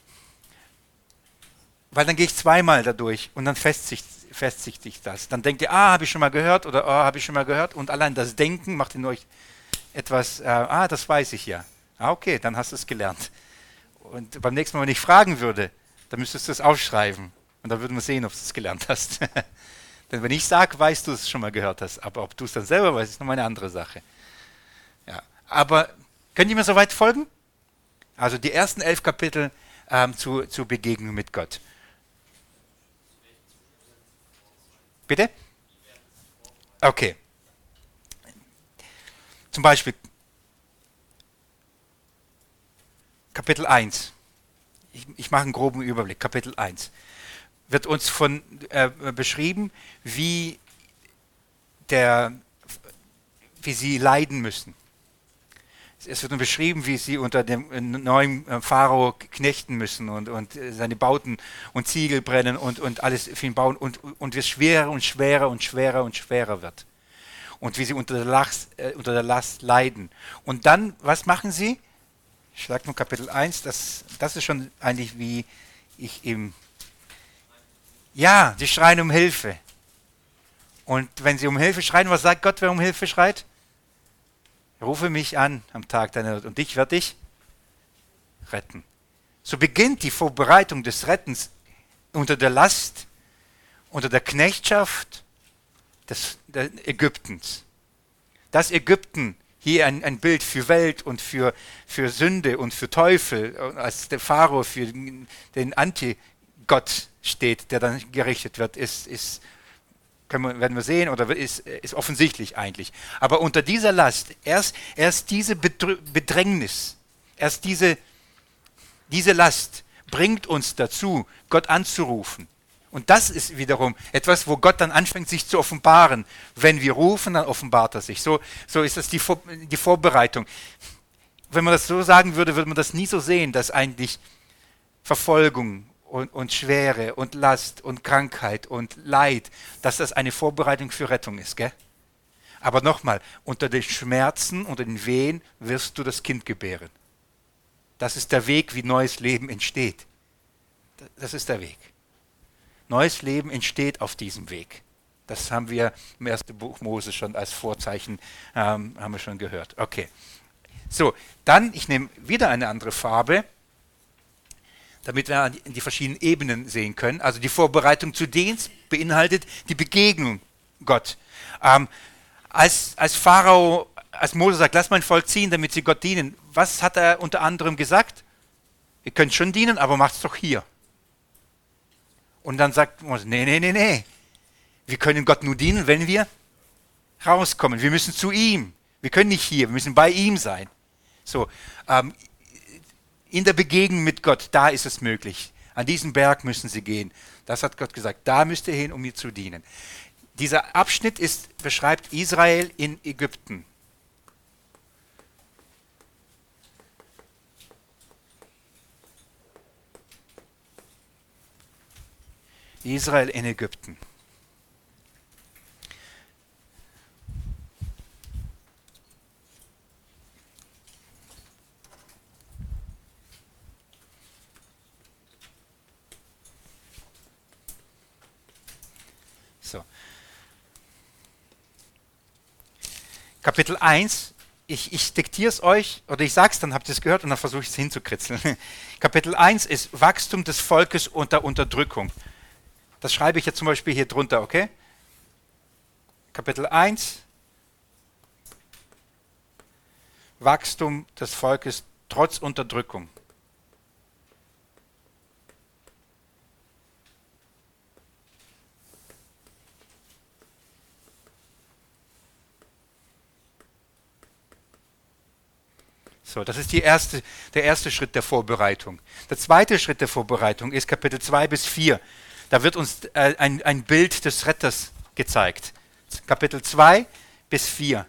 Weil dann gehe ich zweimal dadurch und dann festigt, festigt sich das. Dann denkt ihr, ah, habe ich schon mal gehört oder ah, habe ich schon mal gehört und allein das Denken macht in euch etwas, äh, ah, das weiß ich ja. Ah, okay, dann hast du es gelernt. Und beim nächsten Mal, wenn ich fragen würde, dann müsstest du es aufschreiben. Und dann würden wir sehen, ob du es gelernt hast. Denn wenn ich sage, weißt du es schon mal gehört hast. Aber ob du es dann selber weißt, ist nochmal eine andere Sache. Ja. Aber könnt ihr mir soweit folgen? Also die ersten elf Kapitel ähm, zu, zur Begegnung mit Gott. Bitte? Okay. Zum Beispiel Kapitel eins. Ich, ich mache einen groben Überblick. Kapitel eins. Wird uns von äh, beschrieben, wie, der, wie sie leiden müssen. Es wird beschrieben, wie sie unter dem neuen Pharao knechten müssen und, und seine Bauten und Ziegel brennen und, und alles für ihn bauen und, und wie es schwerer und schwerer und schwerer und schwerer wird. Und wie sie unter der, Last, äh, unter der Last leiden. Und dann, was machen sie? Ich schlage nur Kapitel eins, das, das ist schon eigentlich wie ich im... Ja, die schreien um Hilfe. Und wenn sie um Hilfe schreien, was sagt Gott, wer um Hilfe schreit? Rufe mich an am Tag deiner Not und ich werde dich retten. So beginnt die Vorbereitung des Rettens unter der Last, unter der Knechtschaft des, des Ägyptens. Das Ägypten, hier ein, ein Bild für Welt und für, für Sünde und für Teufel, als der Pharao für den Antigott steht, der dann gerichtet wird, ist, ist Können wir, werden wir sehen, oder ist, ist offensichtlich eigentlich. Aber unter dieser Last, erst, erst diese Bedrängnis, erst diese, diese Last bringt uns dazu, Gott anzurufen. Und das ist wiederum etwas, wo Gott dann anfängt, sich zu offenbaren. Wenn wir rufen, dann offenbart er sich. So, so ist das die, Vor die Vorbereitung. Wenn man das so sagen würde, würde man das nie so sehen, dass eigentlich Verfolgung Und, und Schwere und Last und Krankheit und Leid, dass das eine Vorbereitung für Rettung ist, gell? Aber nochmal, unter den Schmerzen, unter den Wehen wirst du das Kind gebären. Das ist der Weg, wie neues Leben entsteht. Das ist der Weg. Neues Leben entsteht auf diesem Weg. Das haben wir im ersten Buch Mose schon als Vorzeichen, ähm, haben wir schon gehört. Okay. So, dann, ich nehme wieder eine andere Farbe, damit wir die verschiedenen Ebenen sehen können. Also die Vorbereitung zu Dienst beinhaltet die Begegnung Gott. Ähm, als, als Pharao, als Mose sagt, lass mein Volk ziehen, damit sie Gott dienen, was hat er unter anderem gesagt? Ihr könnt schon dienen, aber macht es doch hier. Und dann sagt Mose, nee, nee, nee, nee. Wir können Gott nur dienen, wenn wir rauskommen. Wir müssen zu ihm. Wir können nicht hier, wir müssen bei ihm sein. So, ähm, in der Begegnung mit Gott, da ist es möglich. An diesen Berg müssen sie gehen. Das hat Gott gesagt. Da müsst ihr hin, um mir zu dienen. Dieser Abschnitt ist, beschreibt Israel in Ägypten. Israel in Ägypten. So. Kapitel eins, ich, ich diktiere es euch, oder ich sage es, dann habt ihr es gehört und dann versuche ich es hinzukritzeln. Kapitel eins ist Wachstum des Volkes unter Unterdrückung. Das schreibe ich jetzt zum Beispiel hier drunter, okay? Kapitel eins, Wachstum des Volkes trotz Unterdrückung. So, das ist die erste, der erste Schritt der Vorbereitung. Der zweite Schritt der Vorbereitung ist Kapitel zwei bis vier. Da wird uns äh, ein, ein Bild des Retters gezeigt. Kapitel zwei bis vier.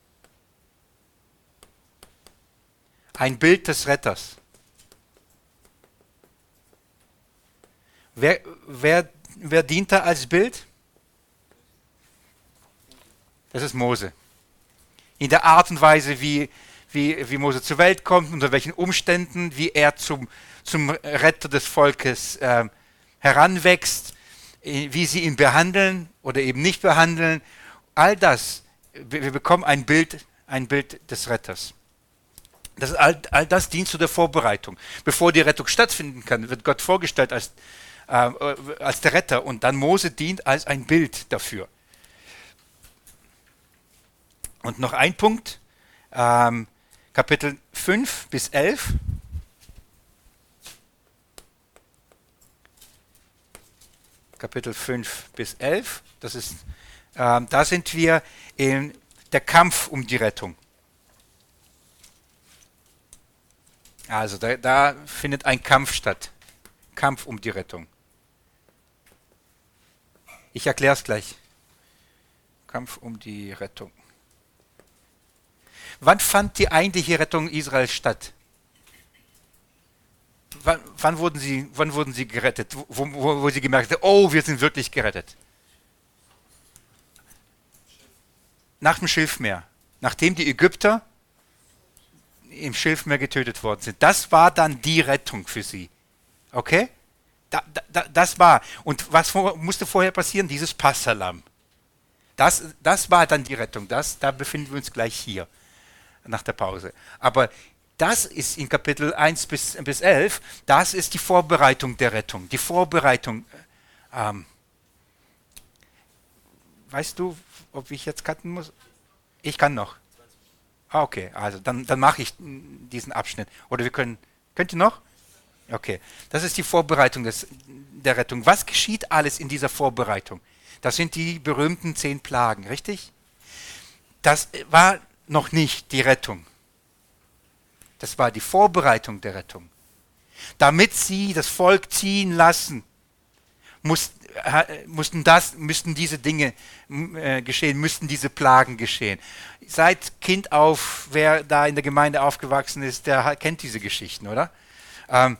Ein Bild des Retters. Wer, wer, wer dient da als Bild? Das ist Mose. In der Art und Weise, wie Wie, wie Mose zur Welt kommt, unter welchen Umständen, wie er zum, zum Retter des Volkes äh, heranwächst, wie sie ihn behandeln oder eben nicht behandeln. All das, wir, wir bekommen ein Bild, ein Bild des Retters. Das, all, all das dient zu der Vorbereitung. Bevor die Rettung stattfinden kann, wird Gott vorgestellt als, äh, als der Retter und dann Mose dient als ein Bild dafür. Und noch ein Punkt, ähm, Kapitel fünf bis elf. Kapitel fünf bis elf. Das ist, ähm, da sind wir in der Kampf um die Rettung. Also da, da findet ein Kampf statt. Kampf um die Rettung. Ich erkläre es gleich. Kampf um die Rettung. Wann fand die eigentliche Rettung Israels statt? Wann, wann, wurden, sie, wann wurden sie gerettet? Wo, wo, wo sie gemerkt haben, oh, wir sind wirklich gerettet. Nach dem Schilfmeer. Nachdem die Ägypter im Schilfmeer getötet worden sind. Das war dann die Rettung für sie. Okay? Da, da, das war. Und was vor, musste vorher passieren? Dieses Passalam. Das, das war dann die Rettung. Das, da befinden wir uns gleich hier. Nach der Pause. Aber das ist in Kapitel eins bis, bis elf, das ist die Vorbereitung der Rettung. Die Vorbereitung. Ähm, weißt du, ob ich jetzt cutten muss? Ich kann noch. Ah, okay, also dann, dann mache ich diesen Abschnitt. Oder wir können, könnt ihr noch? Okay, das ist die Vorbereitung des, der Rettung. Was geschieht alles in dieser Vorbereitung? Das sind die berühmten zehn Plagen, richtig? Das war noch nicht die Rettung. Das war die Vorbereitung der Rettung. Damit sie das Volk ziehen lassen, muss, äh, mussten, das, müssten diese Dinge äh, geschehen, müssten diese Plagen geschehen. Seit Kind auf, wer da in der Gemeinde aufgewachsen ist, der kennt diese Geschichten, oder? Ähm,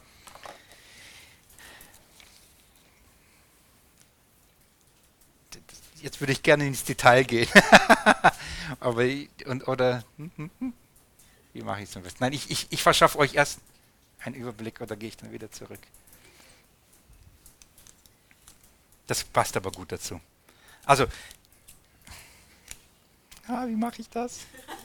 jetzt würde ich gerne ins Detail gehen. Aber, und, oder, hm, hm, hm. Wie mache ich es am besten? Nein, ich, ich, ich verschaffe euch erst einen Überblick oder gehe ich dann wieder zurück. Das passt aber gut dazu. Also, ah, wie mache ich das?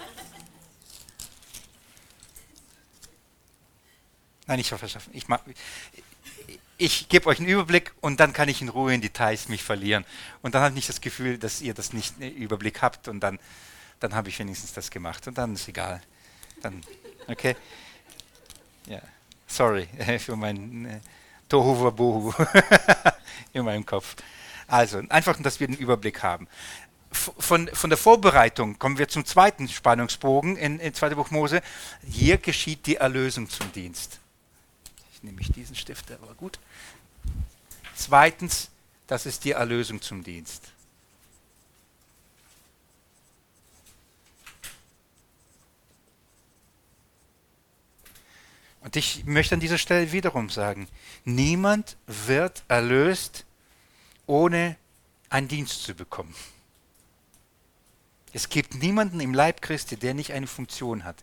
Nein, ich verschaffe. Ich, ich, ich gebe euch einen Überblick und dann kann ich in Ruhe in Details mich verlieren. Und dann habe ich nicht das Gefühl, dass ihr das nicht einen Überblick habt und dann, dann habe ich wenigstens das gemacht. Und dann ist egal. Dann, okay? Ja, sorry für mein äh, Tohu Wabohu in meinem Kopf. Also, einfach, dass wir den Überblick haben. Von, von der Vorbereitung kommen wir zum zweiten Spannungsbogen in, in zweiten Buch Mose. Hier geschieht die Erlösung zum Dienst. Ich nehme ich diesen Stift, der war gut. Zweitens, das ist die Erlösung zum Dienst. Und ich möchte an dieser Stelle wiederum sagen, niemand wird erlöst, ohne einen Dienst zu bekommen. Es gibt niemanden im Leib Christi, der nicht eine Funktion hat.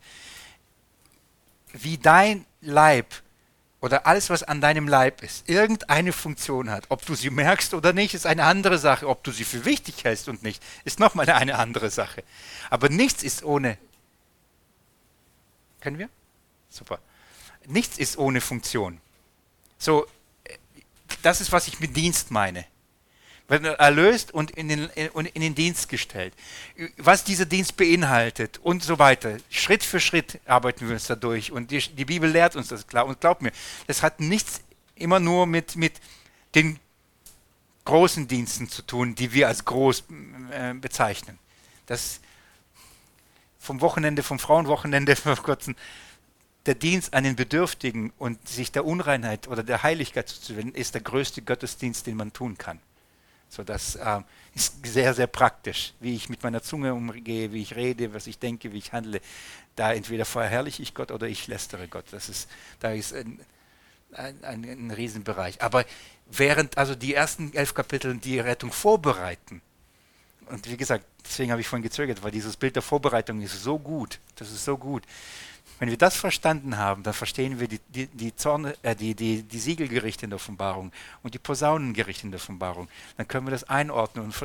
Wie dein Leib oder alles, was an deinem Leib ist, irgendeine Funktion hat, ob du sie merkst oder nicht, ist eine andere Sache. Ob du sie für wichtig hältst und nicht, ist nochmal eine andere Sache. Aber nichts ist ohne... Können wir? Super. Nichts ist ohne Funktion. So, das ist, was ich mit Dienst meine. Wenn er erlöst und in den, in, in den Dienst gestellt. Was dieser Dienst beinhaltet und so weiter. Schritt für Schritt arbeiten wir uns da durch. Und die, die Bibel lehrt uns das klar. Und glaubt mir, das hat nichts immer nur mit, mit den großen Diensten zu tun, die wir als groß äh, bezeichnen. Das vom Wochenende, vom Frauenwochenende vor kurzem, der Dienst an den Bedürftigen und sich der Unreinheit oder der Heiligkeit zuzuwenden, ist der größte Gottesdienst, den man tun kann. So, das äh, ist sehr, sehr praktisch, wie ich mit meiner Zunge umgehe, wie ich rede, was ich denke, wie ich handle. Da entweder verherrliche ich Gott oder ich lästere Gott. Das ist, da ist ein, ein, ein, ein Riesenbereich. Aber während also die ersten elf Kapitel die Rettung vorbereiten, und wie gesagt, deswegen habe ich vorhin gezögert, weil dieses Bild der Vorbereitung ist so gut, das ist so gut. Wenn wir das verstanden haben, dann verstehen wir die, die, die, Zorn, äh, die, die, die Siegelgerichte in der Offenbarung und die Posaunengerichte in der Offenbarung. Dann können wir das einordnen. Und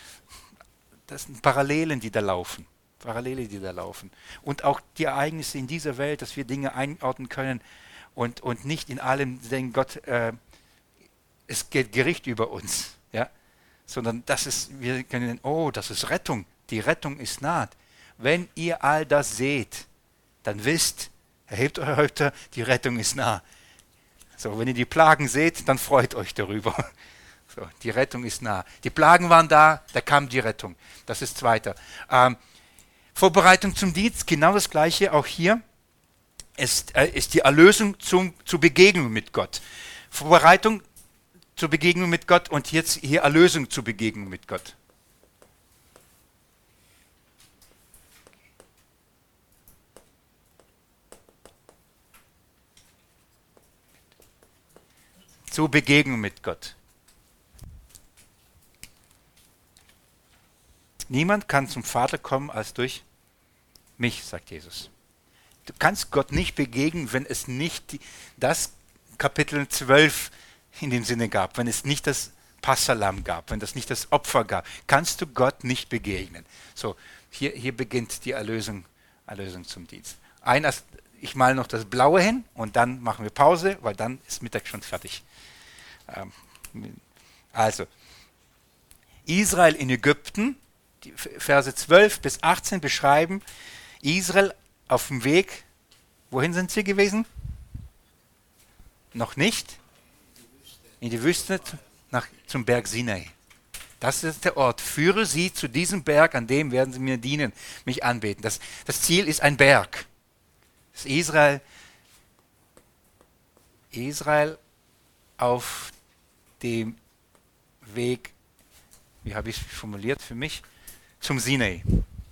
das sind Parallelen, die da laufen. Parallele, die da laufen. Und auch die Ereignisse in dieser Welt, dass wir Dinge einordnen können und, und nicht in allem denken, Gott, äh, es geht Gericht über uns. Ja? Sondern das ist, wir können, oh, das ist Rettung. Die Rettung ist naht. Wenn ihr all das seht, dann wisst, erhebt eure Häupter, die Rettung ist nah. So, wenn ihr die Plagen seht, dann freut euch darüber. So, die Rettung ist nah. Die Plagen waren da, da kam die Rettung. Das ist zweiter. Ähm, Vorbereitung zum Dienst, genau das gleiche auch hier. ist, äh, ist die Erlösung zum, zur Begegnung mit Gott. Vorbereitung zur Begegnung mit Gott und jetzt hier Erlösung zur Begegnung mit Gott. Zur Begegnung mit Gott. Niemand kann zum Vater kommen als durch mich, sagt Jesus. Du kannst Gott nicht begegnen, wenn es nicht die, das Kapitel zwölf in dem Sinne gab, wenn es nicht das Passalam gab, wenn es nicht das Opfer gab, kannst du Gott nicht begegnen. So, hier, hier beginnt die Erlösung, Erlösung zum Dienst. Ein, ich male noch das Blaue hin und dann machen wir Pause, weil dann ist Mittag schon fertig. Ähm, also, Israel in Ägypten, die Verse zwölf bis achtzehn beschreiben Israel auf dem Weg. Wohin sind sie gewesen? Noch nicht? In die Wüste nach, zum Berg Sinai. Das ist der Ort. Führe sie zu diesem Berg, an dem werden sie mir dienen, mich anbeten. Das, das Ziel ist ein Berg. Das ist Israel, Israel auf dem Weg, wie habe ich es formuliert für mich, zum Sinai.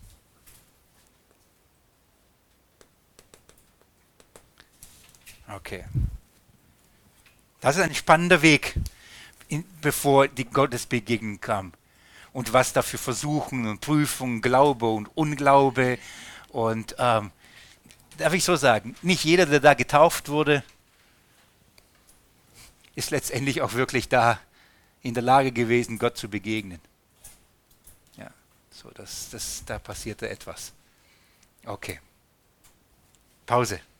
Okay. Das ist ein spannender Weg, in, bevor die Gottesbegegnung kam. Und was da für Versuchen und Prüfungen, Glaube und Unglaube. Und ähm, darf ich so sagen, nicht jeder, der da getauft wurde, ist letztendlich auch wirklich da in der Lage gewesen, Gott zu begegnen. Ja, so, das, das, da passierte etwas. Okay. Pause.